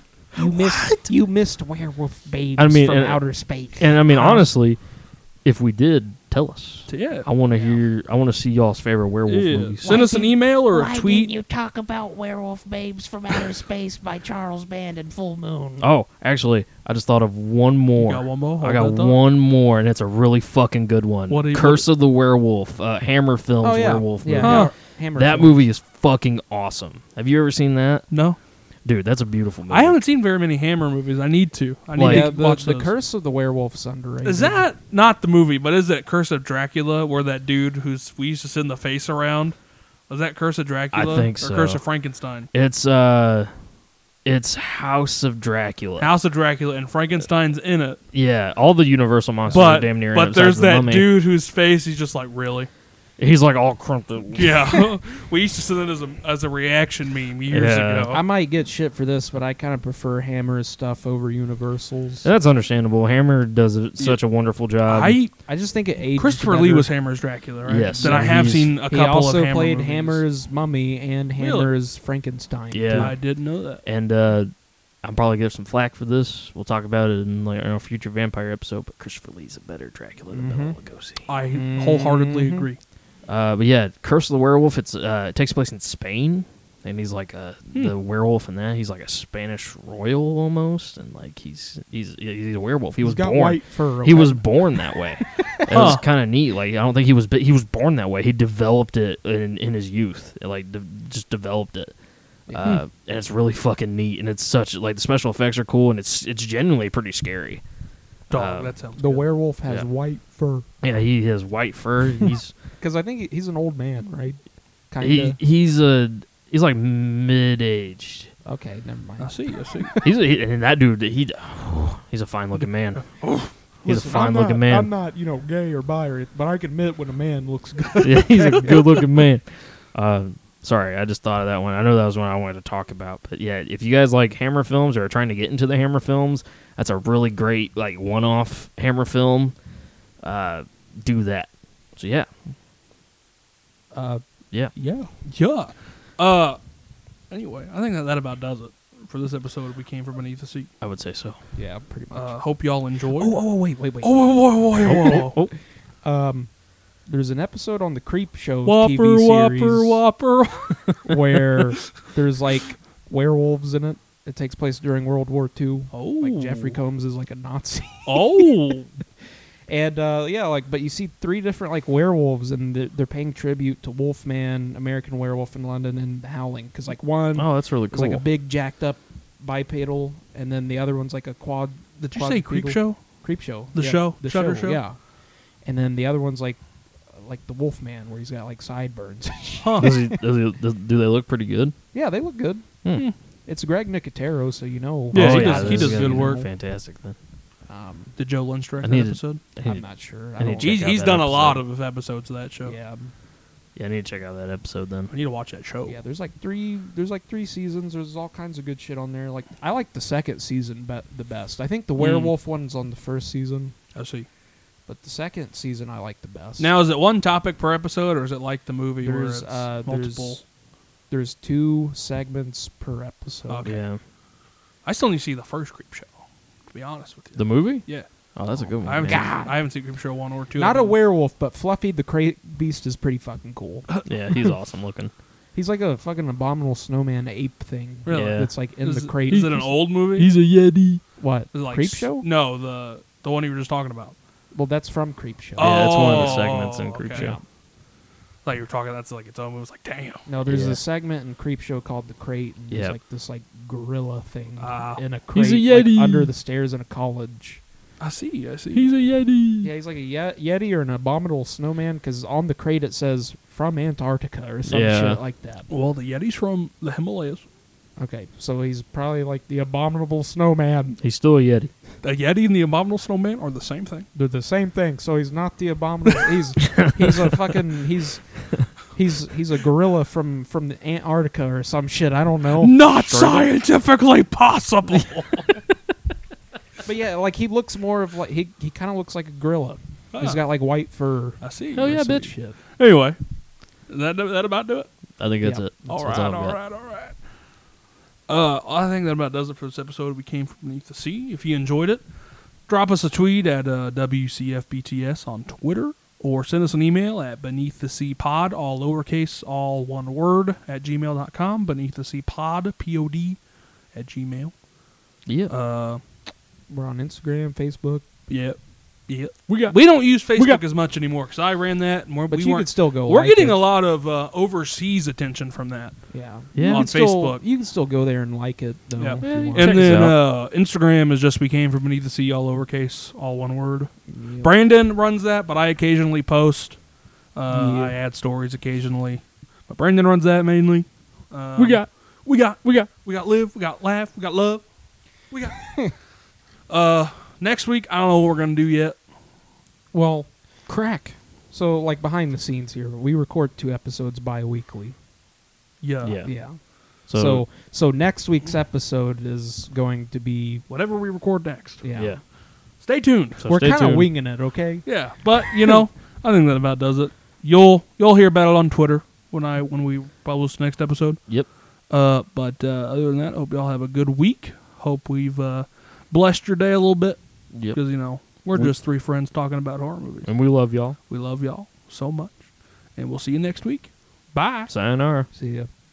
You missed werewolf babes
I mean,
from
and-
outer space.
And I mean, honestly, if we did tell us.
Yeah.
I want to hear. I want to see y'all's favorite werewolf movies.
Send us an email or a
Why
tweet.
didn't you talk about Werewolf Babes from Outer Space by Charles Band and Full Moon?
Oh, actually, I just thought of one more.
You got one more?
I
Hold
got
that thought.
one more, and it's a really fucking good one.
What do you-
Curse of the Werewolf, Hammer Films
Oh yeah,
werewolf
yeah.
movie.
Huh.
Hammer
That
Film.
movie is fucking awesome. Have you ever seen that?
No.
Dude, that's a beautiful movie.
I haven't seen very many Hammer movies. I need to. I need
Like-
to
Yeah,
watch
the
those.
Curse of the Werewolf's underrated.
Is that not the movie, but is it Curse of Dracula where that dude we used to send the face around? Was that Curse of Dracula?
I think
or
so.
Curse of Frankenstein?
It's House of Dracula.
House of Dracula and Frankenstein's in it.
Yeah, all the Universal monsters
But
are damn near in it
but
besides
there's
the
that
mummy.
dude whose face he's just like, really?
He's like all crumped up.
Yeah. We used to send it as a reaction meme years
Yeah.
ago.
I might get shit for this, but I kind of prefer Hammer's stuff over Universal's.
That's understandable. Hammer does such a wonderful job.
I
I just think it aged
Christopher
better.
Lee was Hammer's Dracula, right?
Yes.
Then I
Yeah,
have
he's-
seen a
He
couple
also
of Hammer
played
movies.
Hammer's Mummy and
Really?
Hammer's Frankenstein.
Yeah.
I didn't know that.
And I'll probably give some flack for this. We'll talk about it in like a future vampire episode. But Christopher Lee's a better Dracula than Bela Lugosi.
I wholeheartedly
Mhm.
agree.
But yeah, Curse of the Werewolf. It takes place in Spain, and he's like
Hmm.
the werewolf in that. He's like a Spanish royal almost, and like he's a werewolf. He was
got
born.
white fur.
He was born that way. It was kind of neat. Like I don't think he was born that way. He developed it in his youth. Like just developed it. And it's really fucking neat. And it's such like the special effects are cool, and it's genuinely pretty scary.
Dog, that sounds
The
good.
werewolf has
Yeah.
white fur.
Yeah, he has white fur. He's
Because I think he's an old man, right? Kind of.
he's like mid-aged.
Okay, never
I
mind.
see.
And that dude, he's a fine looking man. He's
Listen,
a fine looking man.
I'm not, gay or bi, but I can admit when a man looks good.
Yeah, he's a good looking man. Sorry, I just thought of that one. I know that was one I wanted to talk about. But yeah, if you guys like Hammer films or are trying to get into the Hammer films, that's a really great like one-off Hammer film. Do that. So yeah. Yeah.
Yeah. Anyway, I think that about does it for this episode. We came from beneath the seat.
I would say so.
Yeah, pretty much.
Hope y'all enjoyed.
Wait.
whoa.
There's an episode on the Creep Show
Whopper,
TV series
Whopper.
where there's like werewolves in it. It takes place during World War II.
Oh.
Like Jeffrey Combs is like a Nazi.
Oh.
And but you see 3 different like werewolves, and they're paying tribute to Wolfman, American Werewolf in London, and The Howling. Because like one
Oh, that's really
is
cool.
like a big jacked up bipedal, and then the other one's like a quad.
Did you say Creep
quadrupedal.
Show?
Creep Show.
The
yeah,
show?
The
Shutter
show,
show?
Yeah. And then the other one's like the Wolfman, where he's got like sideburns.
Huh.
do they look pretty good?
Yeah, they look good.
Hmm.
It's Greg Nicotero, so you know.
Yeah,
Oh,
he does
this is
good
gonna be
work.
Fantastic then.
Did Joe Lynch direct
I
that
need to-
episode?
I'm not sure.
I need to
He's,
check out
he's
that
done a lot
episode.
of episodes of that show.
Yeah.
Yeah, I need to check out that episode then.
I need to watch that show.
Yeah, there's like 3 seasons. There's all kinds of good shit on there. Like I like the second season the best. I think the werewolf one's on the first season,
I see.
but the second season I like the best.
Now, is it one topic per episode, or is it like the movie
there's
where it's multiple?
there's 2 segments per episode.
Okay.
Yeah.
I still need to see the first Creep Show, to be honest with you.
The movie?
Yeah.
Oh, that's a good one.
I haven't,
man.
I haven't seen Creep Show 1 or 2.
Not a werewolf, but Fluffy the Crate Beast is pretty fucking cool.
Yeah, he's awesome looking.
He's like a fucking abominable snowman ape thing.
Really?
Yeah.
That's like in
Is
the
it-
crate.
Is it an old movie?
a Yeti.
What?
Is it like
Creep Show?
No, the one you were just talking about.
Well, that's from Creep Show.
Yeah, it's one of the
Oh,
segments in Creep
okay.
Show.
Like you were talking, that's like its own movie. It's like, damn.
No, there's
Yeah.
a segment in Creep Show called The Crate, and there's
Yep.
like this like gorilla thing
Ah.
in a crate
He's a
like,
Yeti.
under the stairs in a college.
I see.
a Yeti.
Yeah, he's like a Yeti or an abominable snowman, because on the crate it says from Antarctica or some
Yeah.
shit like that.
Well, the Yeti's from the Himalayas.
Okay, so he's probably like the abominable snowman.
He's still a Yeti.
The Yeti and the Abominable Snowman are the same thing.
They're the same thing. So he's not the abominable. he's a fucking he's a gorilla from the Antarctica or some shit. I don't know.
Not scientifically possible.
But yeah, like he looks more of like he kind of looks like a gorilla. He's got like white fur.
I see.
Hell yeah,
I see.
bitch.
Shit.
Anyway, that about do it?
I think that's
Yeah.
it.
All
That's
right,
I've
all
got.
right. I think that about does it for this episode. We came from beneath the sea. If you enjoyed it, drop us a tweet at WCFBTS on Twitter or send us an email at beneaththeseapod, all lowercase, all one word, at gmail.com. Beneaththeseapod, P-O-D, at gmail.
Yeah.
We're on Instagram, Facebook.
Yeah.
We got.
We don't use Facebook
got-
as much anymore because I ran that. And
But
we
you
weren't.
can still go.
We're
like
getting
it.
a lot of overseas attention from that.
Yeah.
Yeah.
You
On
can still-
Facebook.
You can still go there and like it, though.
Yeah.
if you want.
And
Check us
then
out.
Instagram is just became from Beneath the Sea, all lowercase, all one word.
Yeah.
Brandon runs that, but I occasionally post.
Yeah.
I add stories occasionally, but Brandon runs that mainly.
We got.
we got live, we got laugh, we got love, we got. Next week, I don't know what we're gonna do yet.
Well, crack. So, like behind the scenes here, we record 2 episodes bi-weekly.
Yeah.
Yeah.
So,
So next week's episode is going to be
Whatever we record next.
yeah.
Stay tuned.
So
We're
stay
kind of
tuned.
winging it, okay?
Yeah, but you know, I think that about does it. You'll hear about it on Twitter when we publish the next episode.
Yep.
But other than that, hope y'all have a good week. Hope we've blessed your day a little bit
Yep.
because you know we're just 3 friends talking about horror movies.
And we love y'all.
We love y'all so much, and we'll see you next week. Bye.
Sayonara.
See ya.